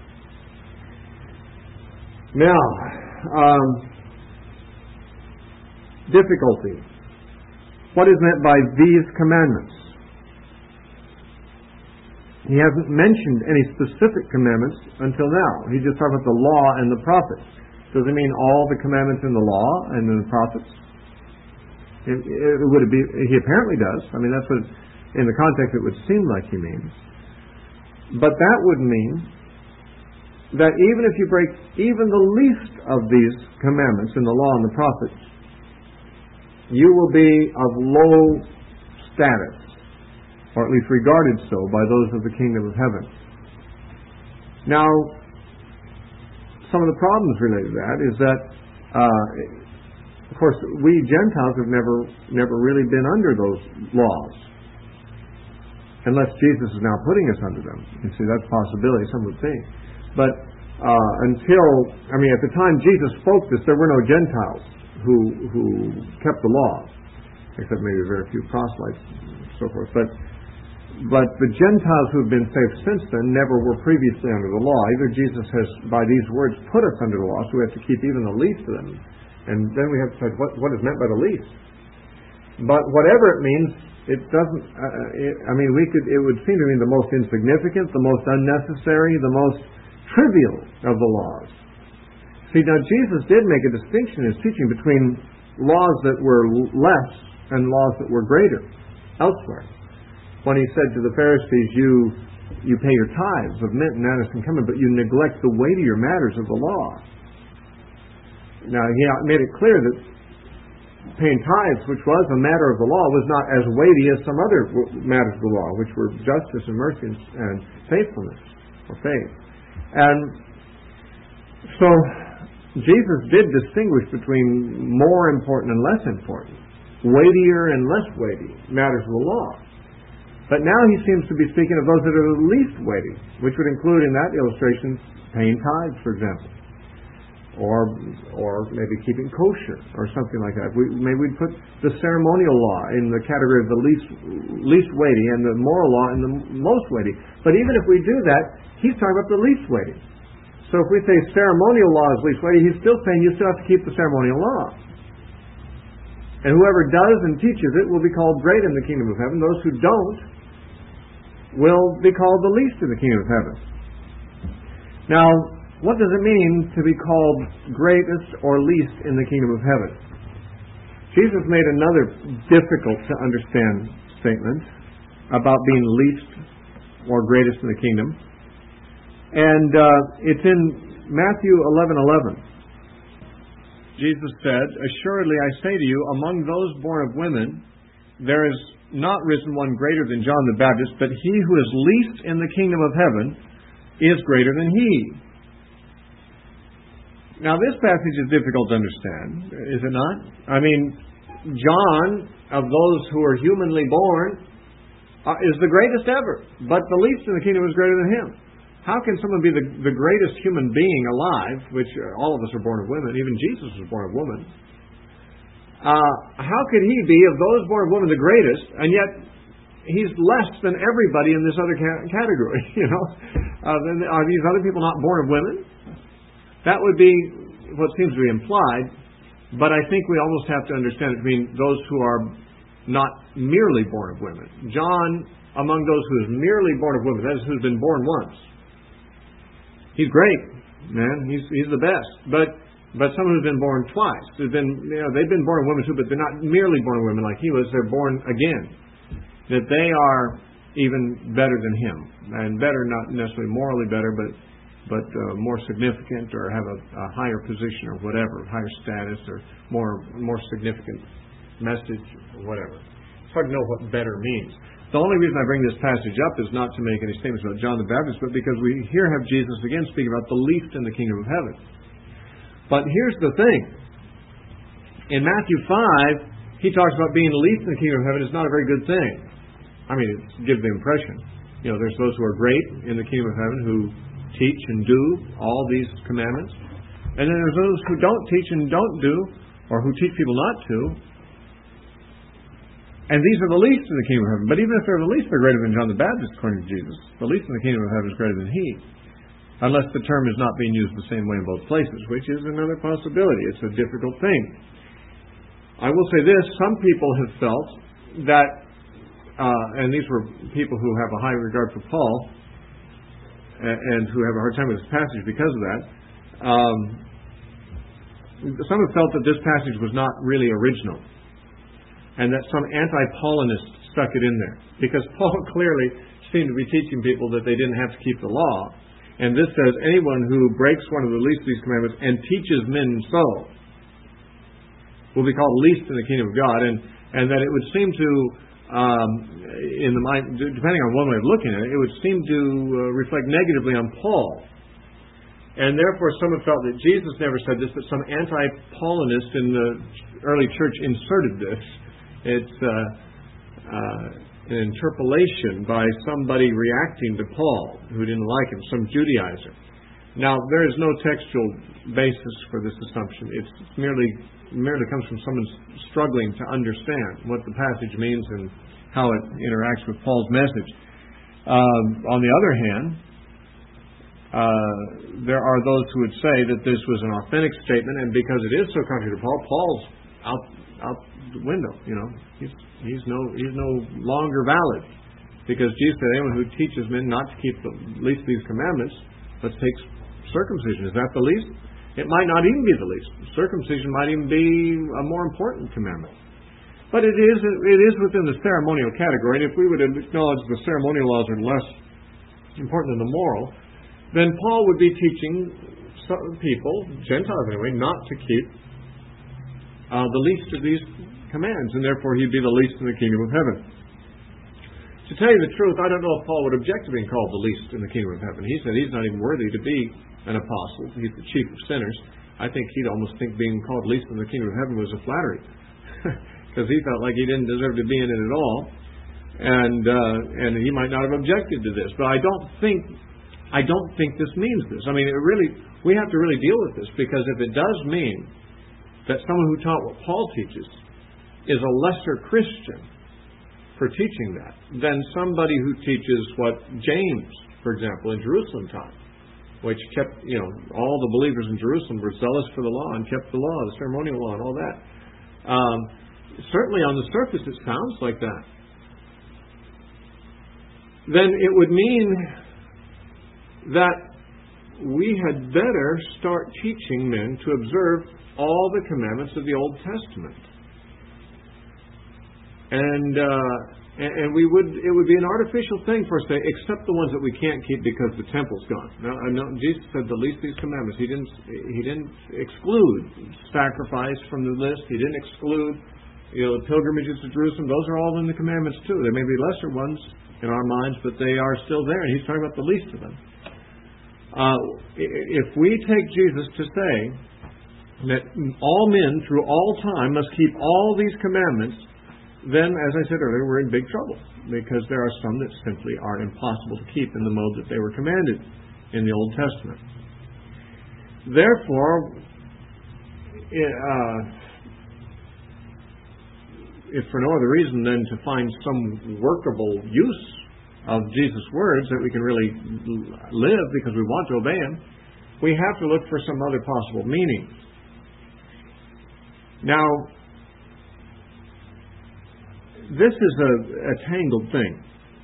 Now, difficulty. What is meant by these commandments? He hasn't mentioned any specific commandments until now. He just talked about the law and the prophets. Does it mean all the commandments in the law and in the prophets? He apparently does. That's what, in the context, it would seem like he means. But that would mean that even if you break even the least of these commandments in the law and the prophets, you will be of low status, or at least regarded so by those of the kingdom of heaven. Now, some of the problems related to that is that, of course, we Gentiles have never really been under those laws, unless Jesus is now putting us under them. You see, that's a possibility, some would think. But at the time Jesus spoke this, there were no Gentiles who kept the law, except maybe very few proselytes and so forth. But the Gentiles who have been saved since then never were previously under the law. Either Jesus has, by these words, put us under the law, so we have to keep even the least of them. And then we have to say, what is meant by the least? But whatever it means, it doesn't, it would seem to me the most insignificant, the most unnecessary, the most trivial of the laws. See, now Jesus did make a distinction in his teaching between laws that were less and laws that were greater elsewhere. When he said to the Pharisees, you pay your tithes of mint and anise and cumin, but you neglect the weightier matters of the law. Now, he made it clear that paying tithes, which was a matter of the law, was not as weighty as some other matters of the law, which were justice and mercy and faithfulness, or faith. And so Jesus did distinguish between more important and less important, weightier and less weighty matters of the law. But now he seems to be speaking of those that are the least weighty, which would include in that illustration paying tithes, for example, or maybe keeping kosher or something like that. Maybe we'd put the ceremonial law in the category of the least weighty and the moral law in the most weighty. But even if we do that, he's talking about the least weighty. So if we say ceremonial law is least weighty, he's still saying you still have to keep the ceremonial law. And whoever does and teaches it will be called great in the kingdom of heaven. Those who don't will be called the least in the kingdom of heaven. Now, what does it mean to be called greatest or least in the kingdom of heaven? Jesus made another difficult to understand statement about being least or greatest in the kingdom. And it's in Matthew 11:11. Jesus said, "Assuredly I say to you, among those born of women, there is not risen one greater than John the Baptist, but he who is least in the kingdom of heaven is greater than he." Now this passage is difficult to understand, is it not? I mean, John, of those who are humanly born, is the greatest ever, but the least in the kingdom is greater than him. How can someone be the greatest human being alive, which all of us are born of women, even Jesus was born of woman? How could he be, of those born of woman, the greatest, and yet he's less than everybody in this other category? Are these other people not born of women? That would be what seems to be implied, but I think we almost have to understand it to mean those who are not merely born of women. John, among those who is merely born of women, that is, who's been born once, he's great, man. He's the best. But someone who's been born twice, they've been born of women too, but they're not merely born of women like he was. They're born again. That they are even better than him, and better not necessarily morally better, but more significant, or have a higher position, or whatever, higher status, or more significant message, or whatever. It's hard to know what better means. The only reason I bring this passage up is not to make any statements about John the Baptist, but because we here have Jesus again speaking about the least in the kingdom of heaven. But here's the thing. In Matthew 5, he talks about being least in the kingdom of heaven is not a very good thing. I mean, it gives the impression. There's those who are great in the kingdom of heaven who teach and do all these commandments. And then there's those who don't teach and don't do, or who teach people not to. And these are the least in the kingdom of heaven. But even if they're the least, they're greater than John the Baptist, according to Jesus. The least in the kingdom of heaven is greater than he. Unless the term is not being used the same way in both places, which is another possibility. It's a difficult thing. I will say this, some people have felt that, and these were people who have a high regard for Paul, and who have a hard time with this passage because of that, some have felt that this passage was not really original, and that some anti-Paulinist stuck it in there. Because Paul clearly seemed to be teaching people that they didn't have to keep the law. And this says, anyone who breaks one of the least of these commandments and teaches men so will be called least in the kingdom of God. And that it would seem to, in the mind, depending on one way of looking at it, it would seem to reflect negatively on Paul. And therefore some have felt that Jesus never said this, but some anti-Paulinist in the early church inserted this. It's an interpolation by somebody reacting to Paul who didn't like him, some Judaizer. Now, there is no textual basis for this assumption. It merely comes from someone struggling to understand what the passage means and how it interacts with Paul's message. On the other hand, there are those who would say that this was an authentic statement, and because it is so contrary to Paul, Paul's out the window. He's no longer valid, because Jesus said, anyone who teaches men not to keep the least of these commandments, let's take circumcision. Is that the least? It might not even be the least. Circumcision might even be a more important commandment. But it is within the ceremonial category, and if we would acknowledge the ceremonial laws are less important than the moral, then Paul would be teaching some people, Gentiles anyway, not to keep the least of these commands, and therefore he'd be the least in the kingdom of heaven. To tell you the truth, I don't know if Paul would object to being called the least in the kingdom of heaven. He said he's not even worthy to be an apostle. He's the chief of sinners. I think he'd almost think being called least in the kingdom of heaven was a flattery, because he felt like he didn't deserve to be in it at all. And he might not have objected to this, but I don't think this means this. I mean, we have to really deal with this, because if it does mean that someone who taught what Paul teaches is a lesser Christian for teaching that than somebody who teaches what James, for example, in Jerusalem taught, which kept, all the believers in Jerusalem were zealous for the law and kept the law, the ceremonial law and all that. Certainly on the surface it sounds like that. Then it would mean that we had better start teaching men to observe all the commandments of the Old Testament. And it would be an artificial thing for us to say, except the ones that we can't keep because the temple's gone. Now, I know Jesus said the least of these commandments. He didn't exclude sacrifice from the list. He didn't exclude the pilgrimages to Jerusalem. Those are all in the commandments too. There may be lesser ones in our minds, but they are still there. And he's talking about the least of them. If we take Jesus to say that all men through all time must keep all these commandments, then, as I said earlier, we're in big trouble, because there are some that simply are impossible to keep in the mode that they were commanded in the Old Testament. Therefore, if for no other reason than to find some workable use of Jesus' words that we can really live because we want to obey Him, we have to look for some other possible meaning. Now, this is a tangled thing.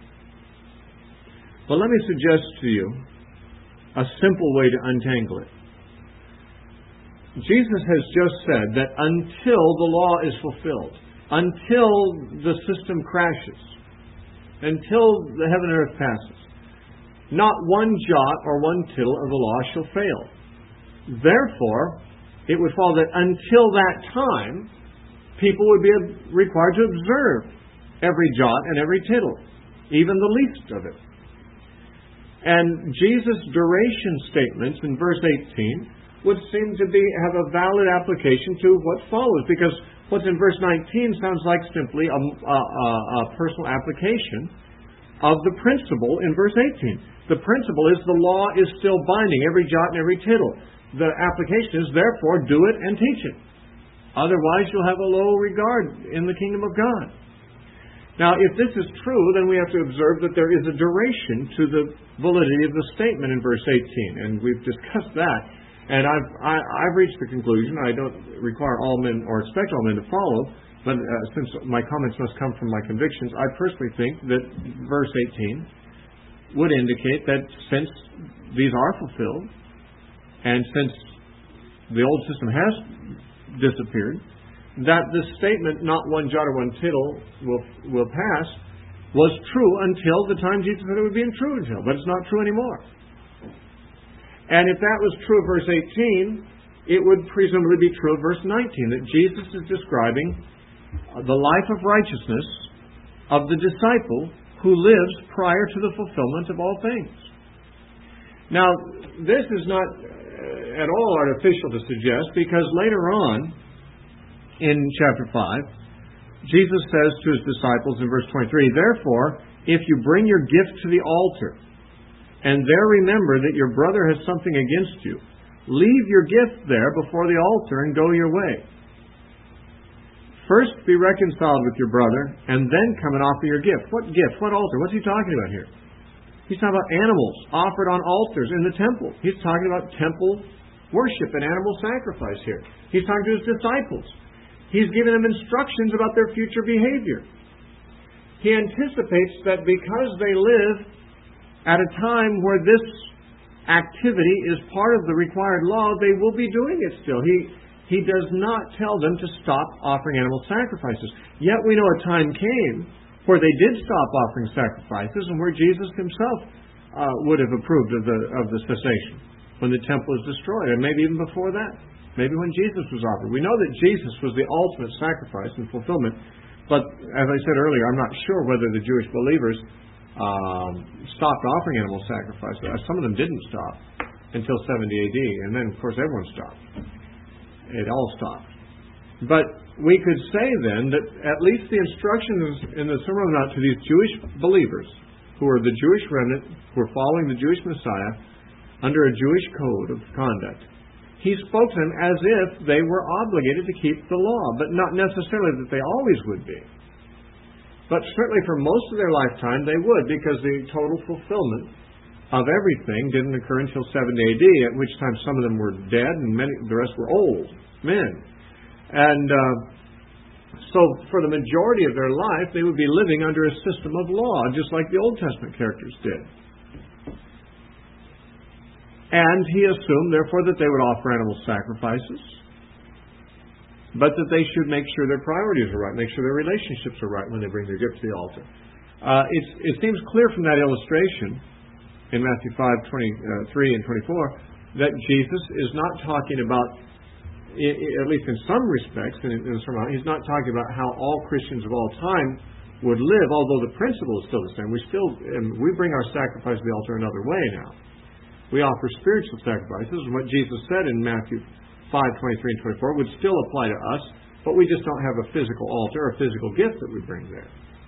But let me suggest to you a simple way to untangle it. Jesus has just said that until the law is fulfilled, until the system crashes, until the heaven and earth passes, not one jot or one tittle of the law shall fail. Therefore, it would follow that until that time, people would be required to observe every jot and every tittle, even the least of it. And Jesus' duration statements in verse 18 would seem to have a valid application to what follows, because what's in verse 19 sounds like simply a personal application of the principle in verse 18. The principle is the law is still binding, every jot and every tittle. The application is, therefore, do it and teach it. Otherwise, you'll have a low regard in the kingdom of God. Now, if this is true, then we have to observe that there is a duration to the validity of the statement in verse 18, and we've discussed that. And I've reached the conclusion, I don't require all men or expect all men to follow, but since my comments must come from my convictions, I personally think that verse 18 would indicate that since these are fulfilled, and since the old system has disappeared, that the statement, not one jot or one tittle will pass, was true until the time Jesus said it would be true until. But it's not true anymore. And if that was true of verse 18, it would presumably be true of verse 19, that Jesus is describing the life of righteousness of the disciple who lives prior to the fulfillment of all things. Now, this is not at all artificial to suggest, because later on in chapter 5, Jesus says to His disciples in verse 23, "Therefore, if you bring your gift to the altar, and there remember that your brother has something against you, leave your gift there before the altar and go your way. First be reconciled with your brother, and then come and offer your gift." What gift? What altar? What's He talking about here? He's talking about animals offered on altars in the temple. He's talking about temple worship and animal sacrifice here. He's talking to His disciples. He's giving them instructions about their future behavior. He anticipates that because they live at a time where this activity is part of the required law, they will be doing it still. He does not tell them to stop offering animal sacrifices. Yet we know a time came where they did stop offering sacrifices, and where Jesus Himself would have approved of the cessation when the temple was destroyed, and maybe even before that. Maybe when Jesus was offered. We know that Jesus was the ultimate sacrifice and fulfillment, but as I said earlier, I'm not sure whether the Jewish believers stopped offering animal sacrifice. Some of them didn't stop until 70 AD, and then, of course, everyone stopped. It all stopped. But we could say then that at least the instructions in the Sermon on the Mount to these Jewish believers, who are the Jewish remnant, who are following the Jewish Messiah, under a Jewish code of conduct, he spoke to them as if they were obligated to keep the law, but not necessarily that they always would be. But certainly for most of their lifetime they would, because the total fulfillment of everything didn't occur until 70 AD, at which time some of them were dead and the rest were old men. And so for the majority of their life they would be living under a system of law, just like the Old Testament characters did. And he assumed, therefore, that they would offer animal sacrifices, but that they should make sure their priorities are right, make sure their relationships are right when they bring their gift to the altar. It seems clear from that illustration in Matthew 5:23 and 24 that Jesus is not talking about, at least in some respects, he's not talking about how all Christians of all time would live, although the principle is still the same. We bring our sacrifice to the altar another way now. We offer spiritual sacrifices, and what Jesus said in Matthew 5:23 and 24 would still apply to us, but we just don't have a physical altar or a physical gift that we bring there.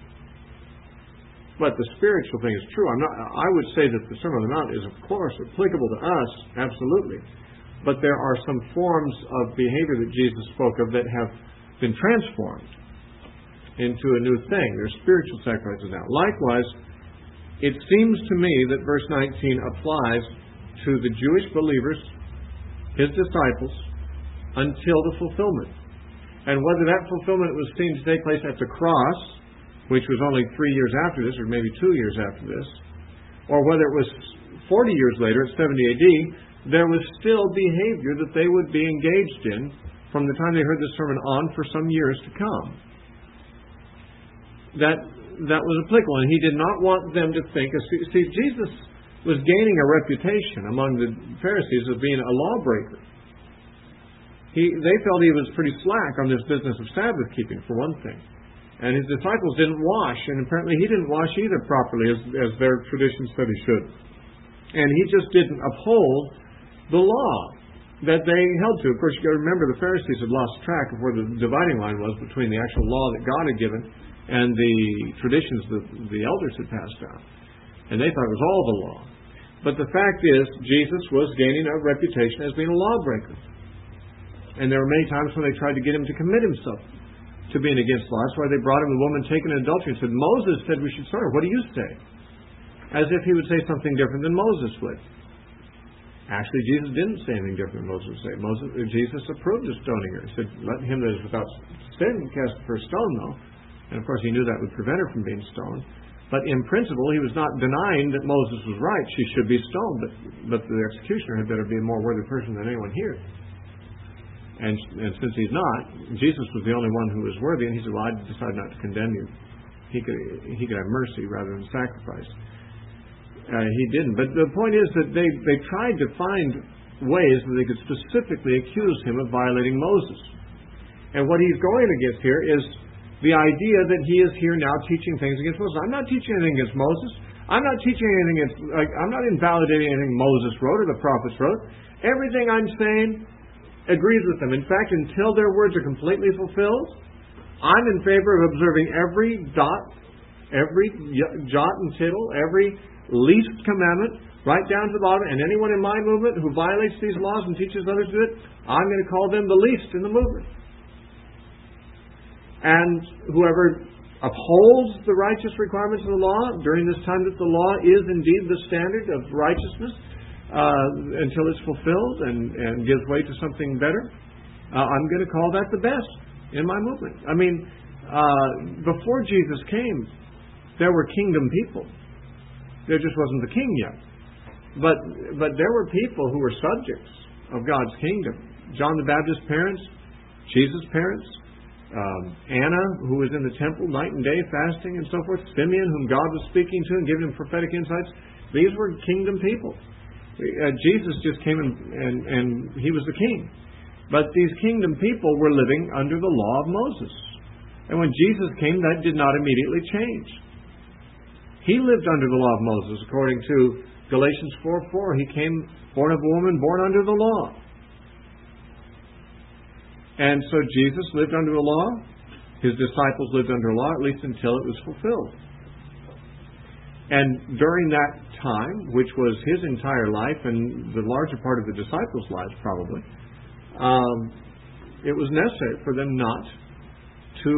But the spiritual thing is true. I would say that the Sermon on the Mount is, of course, applicable to us, absolutely. But there are some forms of behavior that Jesus spoke of that have been transformed into a new thing. They're spiritual sacrifices now. Likewise, it seems to me that verse 19 applies to the Jewish believers, his disciples, until the fulfillment. And whether that fulfillment was seen to take place at the cross, which was only 3 years after this, or maybe 2 years after this, or whether it was 40 years later at 70 AD, there was still behavior that they would be engaged in from the time they heard the sermon on for some years to come. That was applicable, and he did not want them to think. See, Jesus was gaining a reputation among the Pharisees of being a lawbreaker. They felt he was pretty slack on this business of Sabbath keeping, for one thing. And his disciples didn't wash, and apparently he didn't wash either properly, as their tradition said he should. And he just didn't uphold the law that they held to. Of course, you've got to remember the Pharisees had lost track of where the dividing line was between the actual law that God had given and the traditions that the elders had passed down. And they thought it was all the law. But the fact is, Jesus was gaining a reputation as being a lawbreaker. And there were many times when they tried to get him to commit himself to being against law. That's why they brought him the woman taken in adultery and said, Moses said we should stone her. What do you say? As if he would say something different than Moses would. Actually, Jesus didn't say anything different than Moses would say. Jesus approved of stoning her. He said, let him that is without sin cast the first stone, though. And of course, he knew that would prevent her from being stoned. But in principle, he was not denying that Moses was right. She should be stoned, but the executioner had better be a more worthy person than anyone here. And since he's not, Jesus was the only one who was worthy, and he said, well, I decided not to condemn you. He could have mercy rather than sacrifice. He didn't. But the point is that they tried to find ways that they could specifically accuse him of violating Moses. And what he's going against here is the idea that he is here now teaching things against Moses. I'm not teaching anything against Moses. I'm not teaching anything against, I'm not invalidating anything Moses wrote or the prophets wrote. Everything I'm saying agrees with them. In fact, until their words are completely fulfilled, I'm in favor of observing every dot, every jot and tittle, every least commandment, right down to the bottom. And anyone in my movement who violates these laws and teaches others to do it, I'm going to call them the least in the movement. And whoever upholds the righteous requirements of the law during this time that the law is indeed the standard of righteousness until it's fulfilled and gives way to something better, I'm going to call that the best in my movement. I mean, before Jesus came, there were kingdom people. There just wasn't the king yet. But there were people who were subjects of God's kingdom. John the Baptist's parents, Jesus' parents, Anna, who was in the temple night and day fasting and so forth, Simeon, whom God was speaking to and giving him prophetic insights. These were kingdom people. Jesus just came and he was the king. But these kingdom people were living under the law of Moses. And when Jesus came, that did not immediately change. He lived under the law of Moses. According to Galatians 4:4, he came born of a woman, born under the law. And so Jesus lived under the law. His disciples lived under law, at least until it was fulfilled. And during that time, which was his entire life and the larger part of the disciples' lives probably, it was necessary for them not to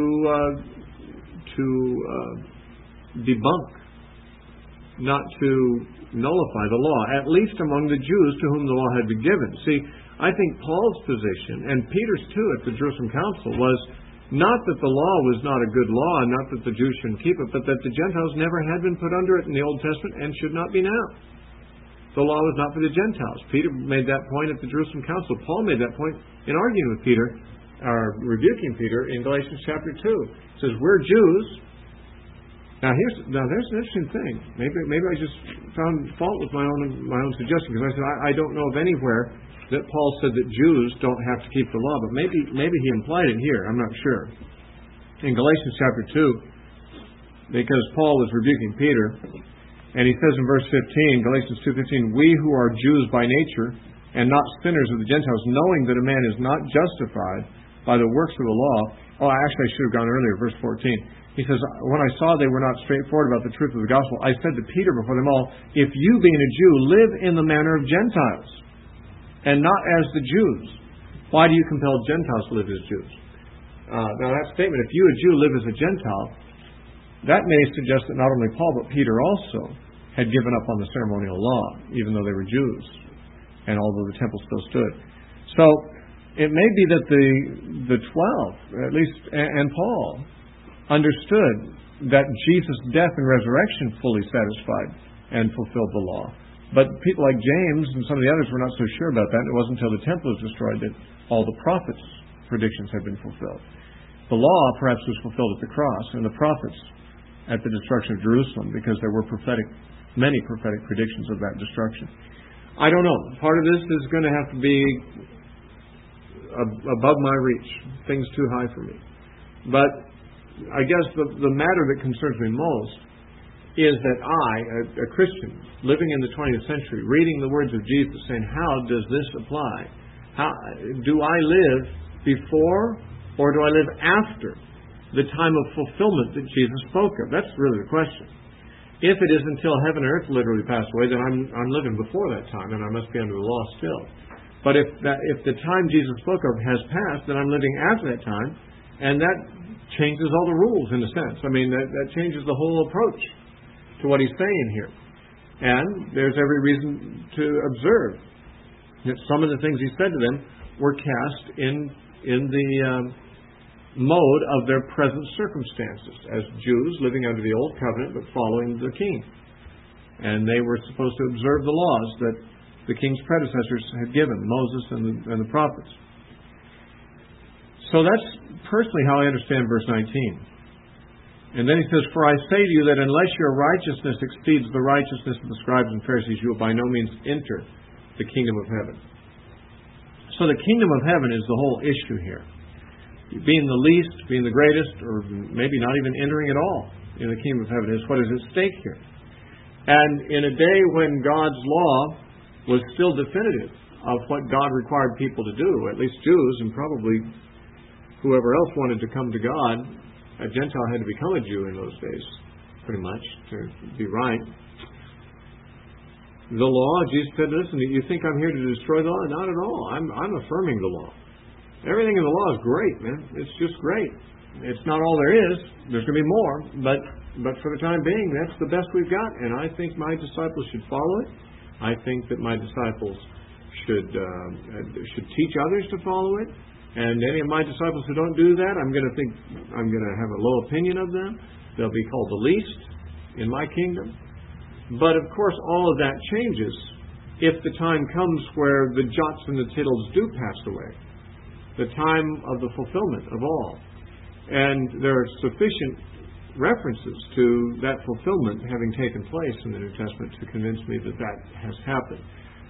debunk, not to nullify the law, at least among the Jews to whom the law had been given. See, I think Paul's position, and Peter's too at the Jerusalem Council, was not that the law was not a good law, and not that the Jews shouldn't keep it, but that the Gentiles never had been put under it in the Old Testament and should not be now. The law was not for the Gentiles. Peter made that point at the Jerusalem Council. Paul made that point in arguing with Peter, or rebuking Peter, in Galatians chapter 2. It says, we're Jews. Now there's an interesting thing. Maybe I just found fault with my own suggestion, because I said I don't know of anywhere that Paul said that Jews don't have to keep the law, but maybe he implied it here. I'm not sure. In Galatians chapter 2, because Paul was rebuking Peter, and he says in verse 15, Galatians 2:15, we who are Jews by nature and not sinners of the Gentiles, knowing that a man is not justified by the works of the law. Oh, actually I should have gone earlier, verse 14. He says, when I saw they were not straightforward about the truth of the gospel, I said to Peter before them all, if you being a Jew live in the manner of Gentiles, and not as the Jews, why do you compel Gentiles to live as Jews? Now that statement, if you a Jew live as a Gentile, that may suggest that not only Paul but Peter also had given up on the ceremonial law, even though they were Jews, and although the temple still stood. So it may be that the 12, at least, and Paul, understood that Jesus' death and resurrection fully satisfied and fulfilled the law. But people like James and some of the others were not so sure about that. It wasn't until the temple was destroyed that all the prophets' predictions had been fulfilled. The law perhaps was fulfilled at the cross, and the prophets at the destruction of Jerusalem, because there were many prophetic predictions of that destruction. I don't know. Part of this is going to have to be above my reach. Things too high for me. But I guess the matter that concerns me most is that I, a Christian, living in the 20th century, reading the words of Jesus, saying, how does this apply? Do I live before or do I live after the time of fulfillment that Jesus spoke of? That's really the question. If it is until heaven and earth literally pass away, then I'm living before that time, and I must be under the law still. But if the time Jesus spoke of has passed, then I'm living after that time, and that changes all the rules in a sense. I mean, that changes the whole approach to what he's saying here. And there's every reason to observe that some of the things he said to them were cast in the mode of their present circumstances as Jews living under the old covenant but following the king. And they were supposed to observe the laws that the king's predecessors had given, Moses and the prophets. So that's personally how I understand verse 19. And then he says, for I say to you that unless your righteousness exceeds the righteousness of the scribes and Pharisees, you will by no means enter the kingdom of heaven. So the kingdom of heaven is the whole issue here. Being the least, being the greatest, or maybe not even entering at all in the kingdom of heaven is what is at stake here. And in a day when God's law was still definitive of what God required people to do, at least Jews and probably whoever else wanted to come to God, a Gentile had to become a Jew in those days, pretty much, to be right. The law, Jesus said, listen, you think I'm here to destroy the law? Not at all. I'm affirming the law. Everything in the law is great, man. It's just great. It's not all there is. There's going to be more, but for the time being, that's the best we've got. And I think my disciples should follow it. I think that my disciples should teach others to follow it. And any of my disciples who don't do that, I'm going to have a low opinion of them. They'll be called the least in my kingdom. But of course, all of that changes if the time comes where the jots and the tittles do pass away. The time of the fulfillment of all. And there are sufficient references to that fulfillment having taken place in the New Testament to convince me that that has happened.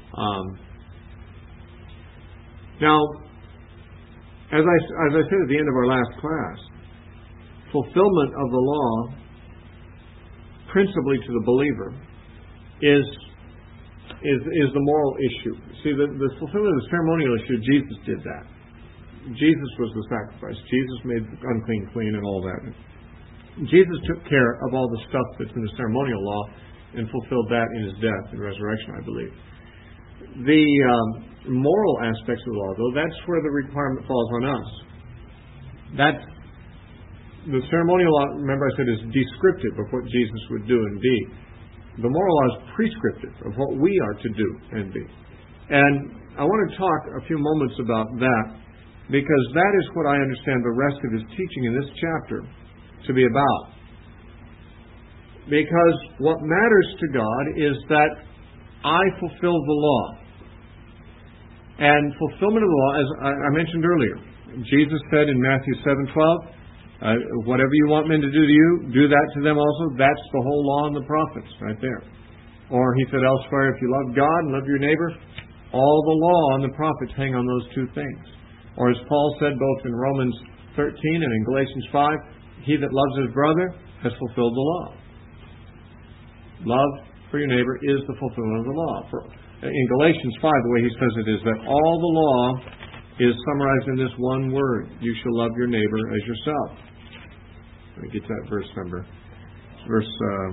Now, as I said at the end of our last class, fulfillment of the law, principally to the believer, is the moral issue. See, the fulfillment of the ceremonial issue, Jesus did that. Jesus was the sacrifice. Jesus made the unclean clean and all that. Jesus took care of all the stuff that's in the ceremonial law and fulfilled that in his death and resurrection, I believe. The moral aspects of the law, though, that's where the requirement falls on us. That's the ceremonial law, remember I said, is descriptive of what Jesus would do and be. The moral law is prescriptive of what we are to do and be. And I want to talk a few moments about that, because that is what I understand the rest of his teaching in this chapter to be about. Because what matters to God is that I fulfill the law. And fulfillment of the law, as I mentioned earlier, Jesus said in Matthew 7:12, whatever you want men to do to you, do that to them also. That's the whole law and the prophets right there. Or he said elsewhere, if you love God and love your neighbor, all the law and the prophets hang on those two things. Or as Paul said both in Romans 13 and in Galatians 5, he that loves his brother has fulfilled the law. Love for your neighbor is the fulfillment of the law. In Galatians 5, the way he says it is that all the law is summarized in this one word. You shall love your neighbor as yourself. Let me get that verse number. Verse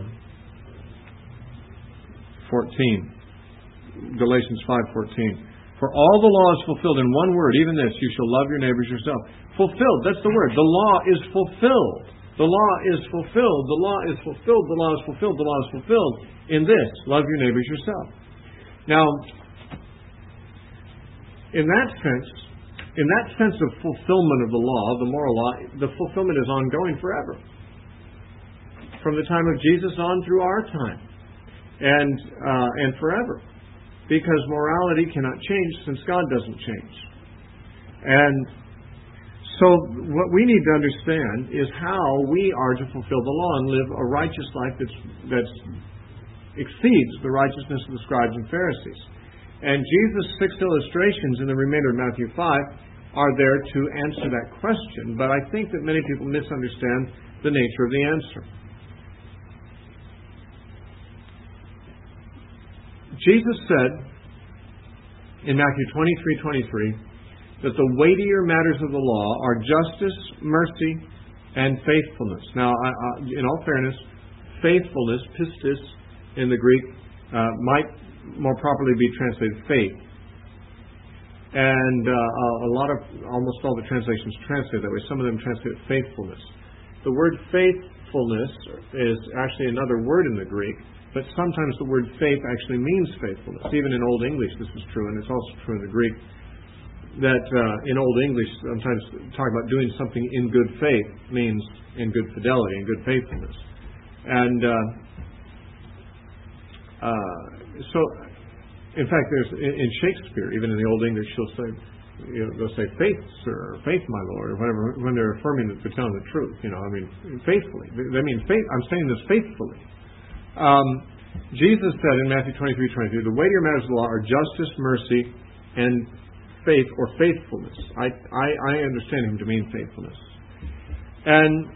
14. Galatians 5:14. For all the law is fulfilled in one word, even this, you shall love your neighbor as yourself. Fulfilled, that's the word. The law is fulfilled. The law is fulfilled. The law is fulfilled. The law is fulfilled. The law is fulfilled in this. Love your neighbor as yourself. Now, in that sense of fulfillment of the law, the moral law, the fulfillment is ongoing forever. From the time of Jesus on through our time. And forever. Because morality cannot change since God doesn't change. And so what we need to understand is how we are to fulfill the law and live a righteous life that exceeds the righteousness of the scribes and Pharisees. And Jesus' 6 illustrations in the remainder of Matthew 5 are there to answer that question. But I think that many people misunderstand the nature of the answer. Jesus said in Matthew 23:23 that the weightier matters of the law are justice, mercy, and faithfulness. Now, in all fairness, faithfulness, pistis, in the Greek, might more properly be translated faith. And almost all the translations translate that way. Some of them translate faithfulness. The word faithfulness is actually another word in the Greek, but sometimes the word faith actually means faithfulness. Even in Old English this is true, and it's also true in the Greek, that in Old English sometimes talking about doing something in good faith means in good fidelity, in good faithfulness. And so, in fact, there's in Shakespeare, even in the Old English, they'll say "faith, sir," or "faith, my lord," or whatever when they're affirming that they're telling the truth. Faithfully. They mean faith. I'm saying this faithfully. Jesus said in Matthew 23:22, the weightier matters of the law are justice, mercy, and faith or faithfulness. I understand him to mean faithfulness. And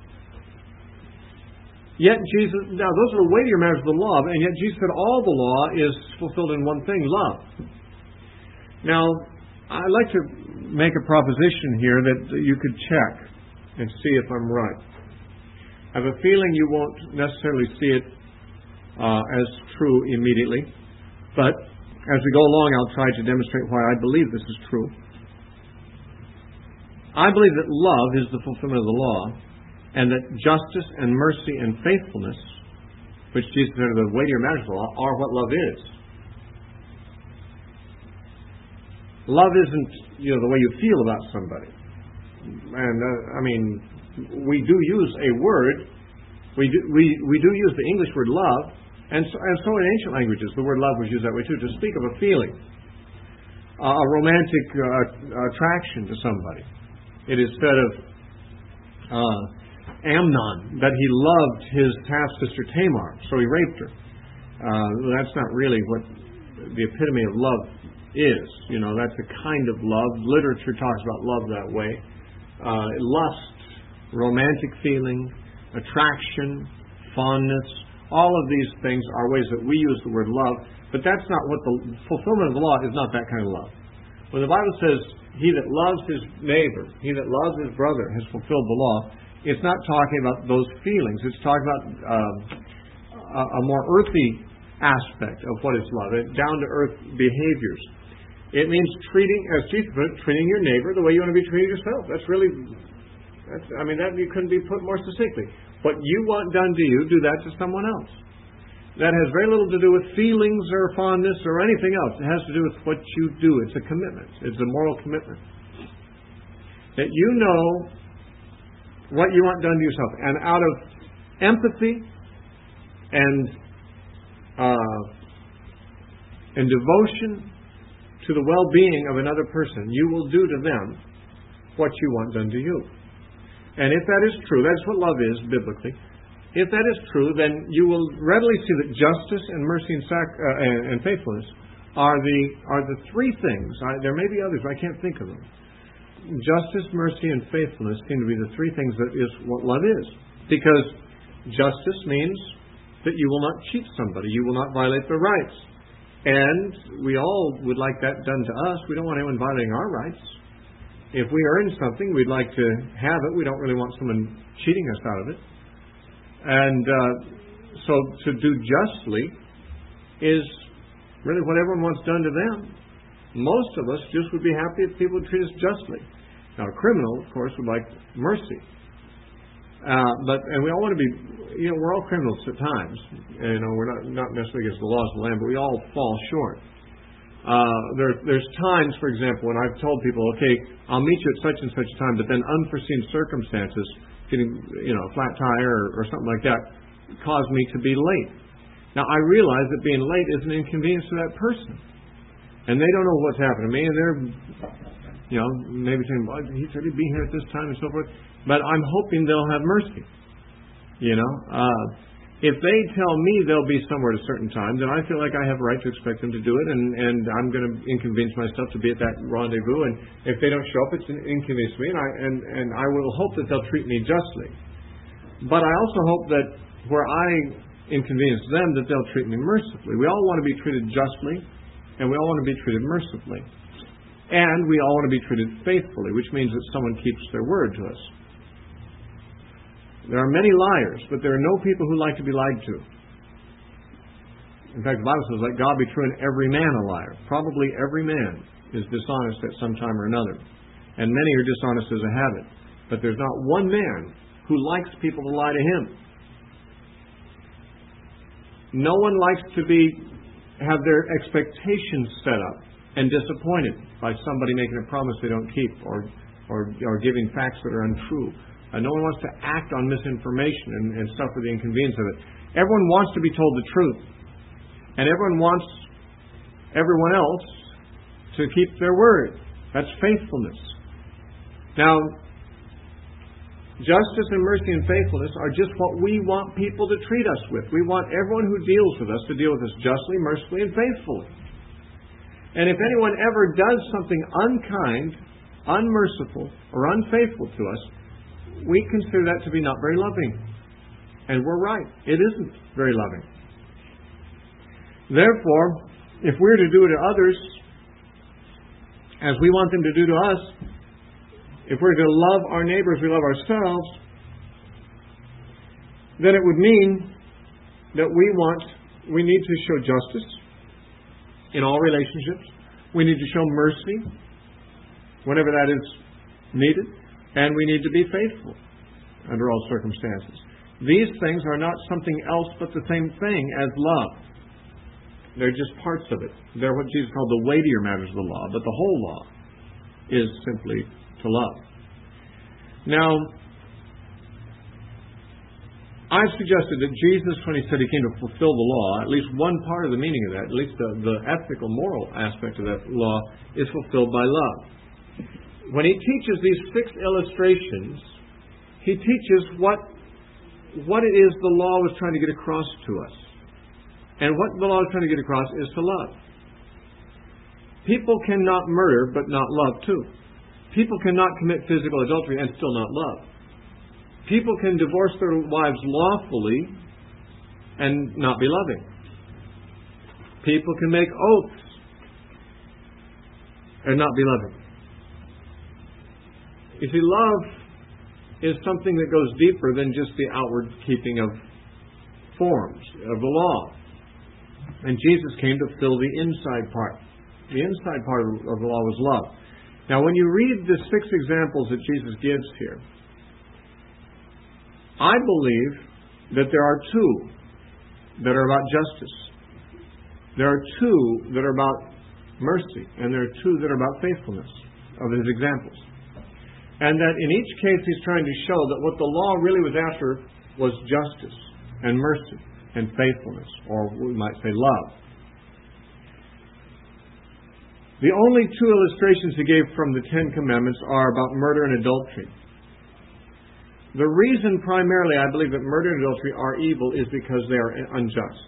yet Jesus, now those are the weightier matters of the law, and yet Jesus said all the law is fulfilled in one thing, love. Now, I'd like to make a proposition here that you could check and see if I'm right. I have a feeling you won't necessarily see it as true immediately, but as we go along, I'll try to demonstrate why I believe this is true. I believe that love is the fulfillment of the law, and that justice and mercy and faithfulness, which Jesus said are the weightier matters of the law, are what love is. Love isn't, the way you feel about somebody. And we do use a word. We do use the English word love, and so in ancient languages the word love was used that way too, to speak of a feeling, a romantic attraction to somebody. It is said of Amnon that he loved his half-sister Tamar, so he raped her. That's not really what the epitome of love is. That's a kind of love. Literature talks about love that way. Lust, romantic feeling, attraction, fondness, all of these things are ways that we use the word love, but that's not what the fulfillment of the law is. Not that kind of love. When the Bible says he that loves his neighbor, he that loves his brother has fulfilled the law, it's not talking about those feelings. It's talking about a more earthy aspect of what is love, down-to-earth behaviors. It means treating, as Jesus put it, treating your neighbor the way you want to be treated yourself. That you couldn't be put more succinctly. What you want done to you, do that to someone else. That has very little to do with feelings or fondness or anything else. It has to do with what you do. It's a commitment. It's a moral commitment. That you know what you want done to yourself. And out of empathy and devotion to the well-being of another person, you will do to them what you want done to you. And if that is true, that's what love is biblically. If that is true, then you will readily see that justice and mercy and faithfulness are the three things. There may be others, I can't think of them. Justice, mercy, and faithfulness seem to be the three things that is what love is. Because justice means that you will not cheat somebody. You will not violate their rights. And we all would like that done to us. We don't want anyone violating our rights. If we earn something, we'd like to have it. We don't really want someone cheating us out of it. And so to do justly is really what everyone wants done to them. Most of us just would be happy if people would treat us justly. Now, a criminal, of course, would like mercy. And we all want to be, we're all criminals at times. We're not necessarily against the laws of the land, but we all fall short. There's times, for example, when I've told people, okay, I'll meet you at such and such a time, but then unforeseen circumstances, getting a flat tire or something like that, cause me to be late. Now, I realize that being late is an inconvenience to that person. And they don't know what's happened to me, and they're, maybe saying, well, he said he'd be here at this time and so forth. But I'm hoping they'll have mercy. If they tell me they'll be somewhere at a certain time, then I feel like I have a right to expect them to do it, and I'm going to inconvenience myself to be at that rendezvous. And if they don't show up, it's an inconvenience to me, and I will hope that they'll treat me justly. But I also hope that where I inconvenience them, that they'll treat me mercifully. We all want to be treated justly, and we all want to be treated mercifully. And we all want to be treated faithfully, which means that someone keeps their word to us. There are many liars, but there are no people who like to be lied to. In fact, the Bible says, let God be true and every man a liar. Probably every man is dishonest at some time or another. And many are dishonest as a habit. But there's not one man who likes people to lie to him. No one likes to have their expectations set up and disappointed by somebody making a promise they don't keep or giving facts that are untrue. No one wants to act on misinformation and suffer the inconvenience of it. Everyone wants to be told the truth. And everyone wants everyone else to keep their word. That's faithfulness. Now, justice and mercy and faithfulness are just what we want people to treat us with. We want everyone who deals with us to deal with us justly, mercifully, and faithfully. And if anyone ever does something unkind, unmerciful, or unfaithful to us, we consider that to be not very loving. And we're right. It isn't very loving. Therefore, if we're to do to others as we want them to do to us, if we're to love our neighbor as we love ourselves, then it would mean that we need to show justice in all relationships. We need to show mercy whenever that is needed. And we need to be faithful under all circumstances. These things are not something else but the same thing as love. They're just parts of it. They're what Jesus called the weightier matters of the law, but the whole law is simply to love. Now, I've suggested that Jesus, when he said he came to fulfill the law, at least one part of the meaning of that, at least the ethical, moral aspect of that law, is fulfilled by love. When he teaches these 6 illustrations, he teaches what it is the law was trying to get across to us. And what the law is trying to get across is to love. People cannot murder but not love too. People cannot commit physical adultery and still not love. People can divorce their wives lawfully and not be loving. People can make oaths and not be loving. You see, love is something that goes deeper than just the outward keeping of forms of the law. And Jesus came to fill the inside part. The inside part of the law was love. Now, when you read the 6 examples that Jesus gives here, I believe that there are 2 that are about justice. There are 2 that are about mercy. And there are 2 that are about faithfulness of his examples. And that in each case he's trying to show that what the law really was after was justice and mercy and faithfulness, or we might say love. The only 2 illustrations he gave from the 10 Commandments are about murder and adultery. The reason primarily I believe that murder and adultery are evil is because they are unjust.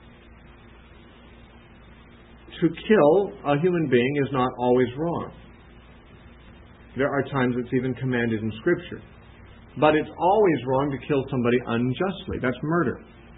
To kill a human being is not always wrong. There are times it's even commanded in Scripture. But it's always wrong to kill somebody unjustly. That's murder.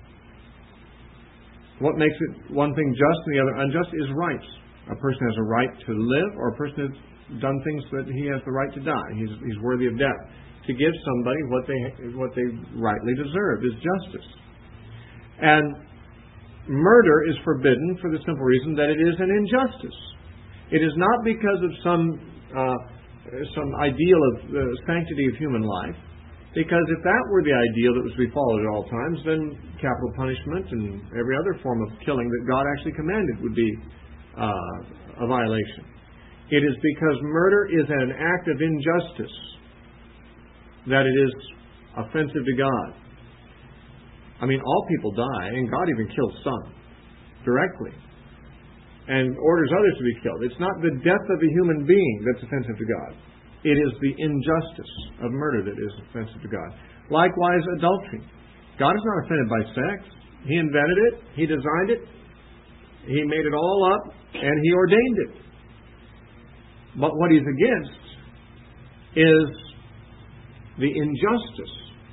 What makes it one thing just and the other unjust is rights. A person has a right to live, or a person has done things that he has the right to die. He's worthy of death. To give somebody what they rightly deserve is justice. And murder is forbidden for the simple reason that it is an injustice. It is not because of some ideal of the sanctity of human life. Because if that were the ideal that was to be followed at all times, then capital punishment and every other form of killing that God actually commanded would be a violation. It is because murder is an act of injustice that it is offensive to God. I mean, all people die, and God even kills some directly and orders others to be killed. It's not the death of a human being that's offensive to God. It is the injustice of murder that is offensive to God. Likewise, adultery. God is not offended by sex. He invented it. He designed it. He made it all up, and He ordained it. But what He's against is the injustice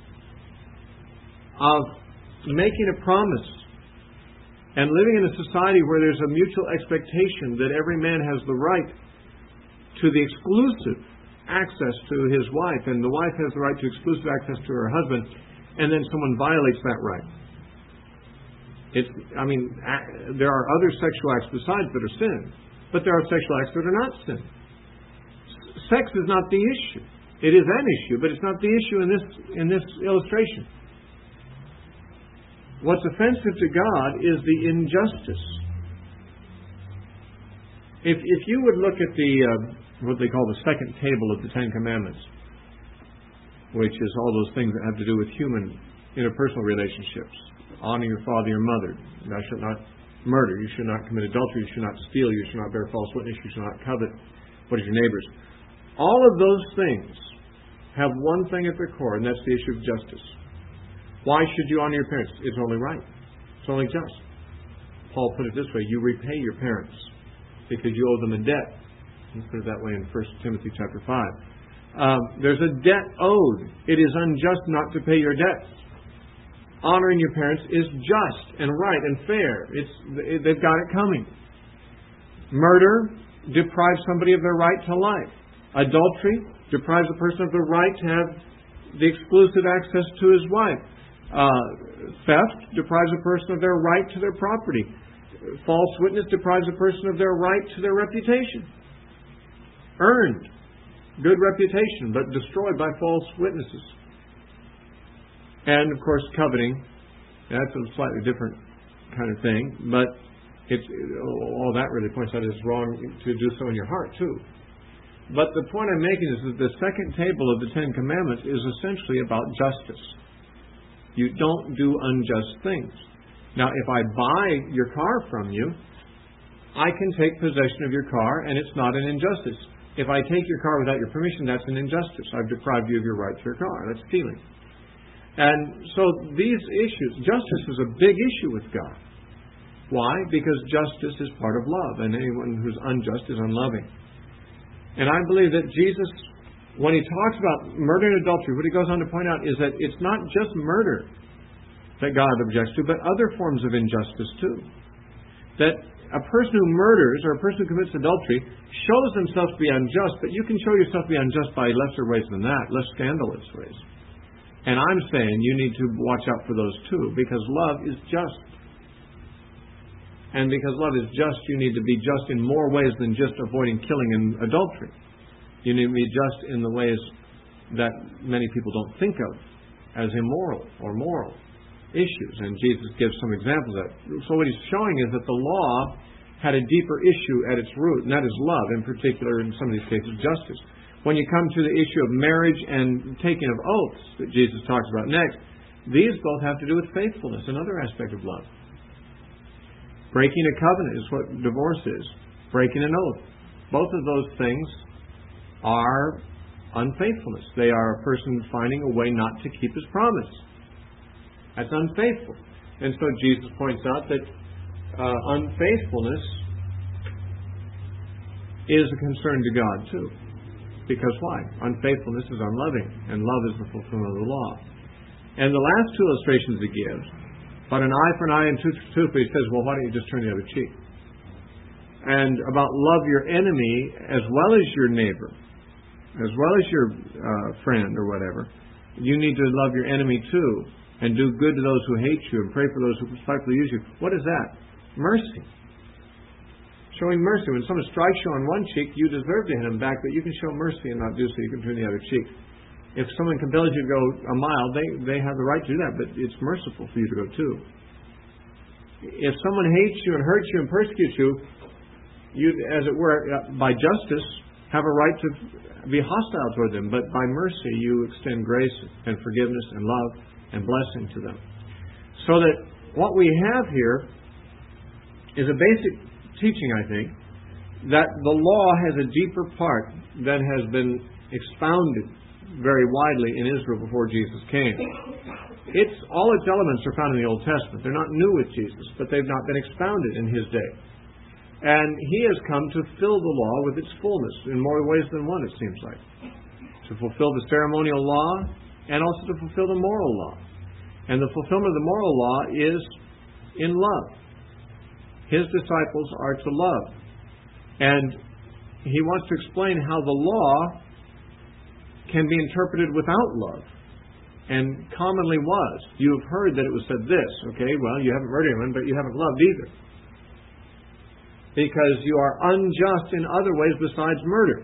of making a promise and living in a society where there's a mutual expectation that every man has the right to the exclusive access to his wife, and the wife has the right to exclusive access to her husband, and then someone violates that right. There are other sexual acts besides that are sin, but there are sexual acts that are not sin. Sex is not the issue. It is an issue, but it's not the issue in this illustration. What's offensive to God is the injustice. If you would look at what they call the second table of the 10 Commandments, which is all those things that have to do with human interpersonal relationships. Honor your father, your mother. Thou shalt not murder. You should not commit adultery. You should not steal. You should not bear false witness. You should not covet what is your neighbor's. All of those things have one thing at their core, and that's the issue of justice. Why should you honor your parents? It's only right. It's only just. Paul put it this way: you repay your parents because you owe them a debt. He put it that way in 1 Timothy chapter 5. There's a debt owed. It is unjust not to pay your debts. Honoring your parents is just and right and fair. They've got it coming. Murder deprives somebody of their right to life. Adultery deprives a person of the right to have the exclusive access to his wife. Theft deprives a person of their right to their property. False witness deprives a person of their right to their reputation. Earned good reputation, but destroyed by false witnesses. And, of course, coveting. That's a slightly different kind of thing, but all that really points out is wrong to do so in your heart, too. But the point I'm making is that the second table of the 10 Commandments is essentially about justice. You don't do unjust things. Now, if I buy your car from you, I can take possession of your car, and it's not an injustice. If I take your car without your permission, that's an injustice. I've deprived you of your right to your car. That's stealing. And so these issues, justice is a big issue with God. Why? Because justice is part of love, and anyone who's unjust is unloving. And I believe that Jesus, when He talks about murder and adultery, what He goes on to point out is that it's not just murder that God objects to, but other forms of injustice too. That a person who murders or a person who commits adultery shows themselves to be unjust, but you can show yourself to be unjust by lesser ways than that, less scandalous ways. And I'm saying you need to watch out for those too, because love is just. And because love is just, you need to be just in more ways than just avoiding killing and adultery. You need to be just in the ways that many people don't think of as immoral or moral issues. And Jesus gives some examples of that. So what he's showing is that the law had a deeper issue at its root, and that is love, in particular, in some of these cases, justice. When you come to the issue of marriage and taking of oaths that Jesus talks about next, these both have to do with faithfulness, another aspect of love. Breaking a covenant is what divorce is. Breaking an oath. Both of those things are unfaithfulness. They are a person finding a way not to keep his promise. That's unfaithful. And so Jesus points out that unfaithfulness is a concern to God too. Because why? Unfaithfulness is unloving, and love is the fulfillment of the law. And the last two illustrations he gives, but an eye for an eye and tooth for tooth, but he says, well, why don't you just turn the other cheek? And about love your enemy as well as your neighbor, as well as your friend or whatever. You need to love your enemy too, and do good to those who hate you, and pray for those who spitefully use you. What is that? Mercy. Showing mercy. When someone strikes you on one cheek, you deserve to hit him back, but you can show mercy and not do so. You can turn the other cheek. If someone compels you to go a mile, they have the right to do that, but it's merciful for you to go too. If someone hates you and hurts you and persecutes you, you, as it were, by justice, have a right to be hostile toward them, but by mercy you extend grace and forgiveness and love and blessing to them. So that what we have here is a basic teaching, I think, that the law has a deeper part that has been expounded very widely in Israel before Jesus came. All its elements are found in the Old Testament. They're not new with Jesus, but they've not been expounded in his day. And he has come to fill the law with its fullness in more ways than one, it seems like. To fulfill the ceremonial law and also to fulfill the moral law. And the fulfillment of the moral law is in love. His disciples are to love. And he wants to explain how the law can be interpreted without love. And commonly was. You have heard that it was said this. Okay, well, you haven't murdered anyone, but you haven't loved either. Because you are unjust in other ways besides murder.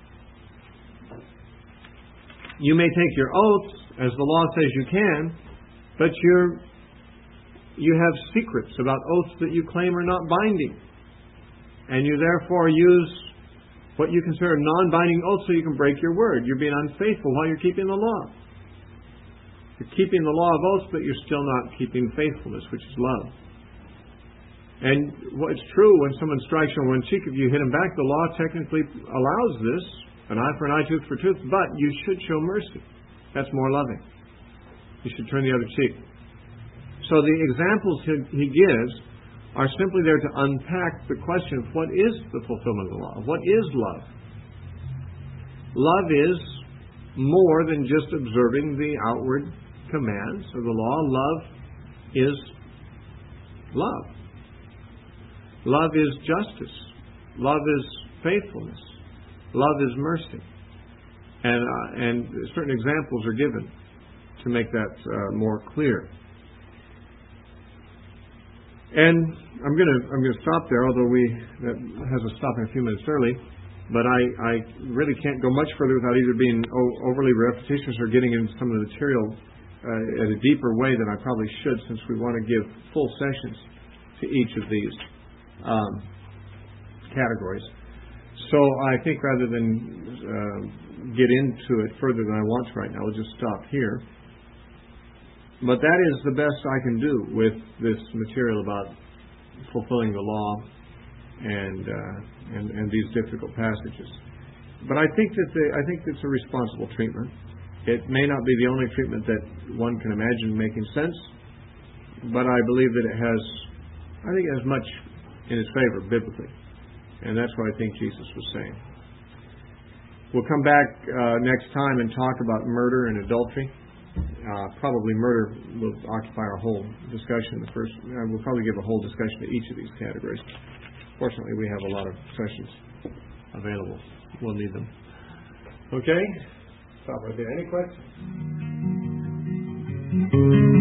You may take your oaths, as the law says you can, but you have secrets about oaths that you claim are not binding. And you therefore use what you consider non-binding oaths so you can break your word. You're being unfaithful while you're keeping the law. You're keeping the law of oaths, but you're still not keeping faithfulness, which is love. And it's true, when someone strikes you on one cheek, if you hit him back, the law technically allows this, an eye for an eye, tooth for tooth, but you should show mercy. That's more loving. You should turn the other cheek. So the examples he gives are simply there to unpack the question of what is the fulfillment of the law? What is love? Love is more than just observing the outward commands of the law. Love is love. Love is justice. Love is faithfulness. Love is mercy. And certain examples are given to make that more clear. And I'm going to stop there, although that has us stopping a few minutes early. But I really can't go much further without either being overly repetitious or getting into some of the material at a deeper way than I probably should, since we want to give full sessions to each of these categories. So I think rather than get into it further than I want to right now, we'll just stop here. But that is the best I can do with this material about fulfilling the law and these difficult passages. But I think it's a responsible treatment. It may not be the only treatment that one can imagine making sense, but I believe that it has much in its favor biblically, and that's what I think Jesus was saying. We'll come back next time and talk about murder and adultery. Probably murder will occupy our whole discussion. We'll probably give a whole discussion to each of these categories. fortunately, we have a lot of sessions available. We'll need them. Okay? Stop right there. Any questions?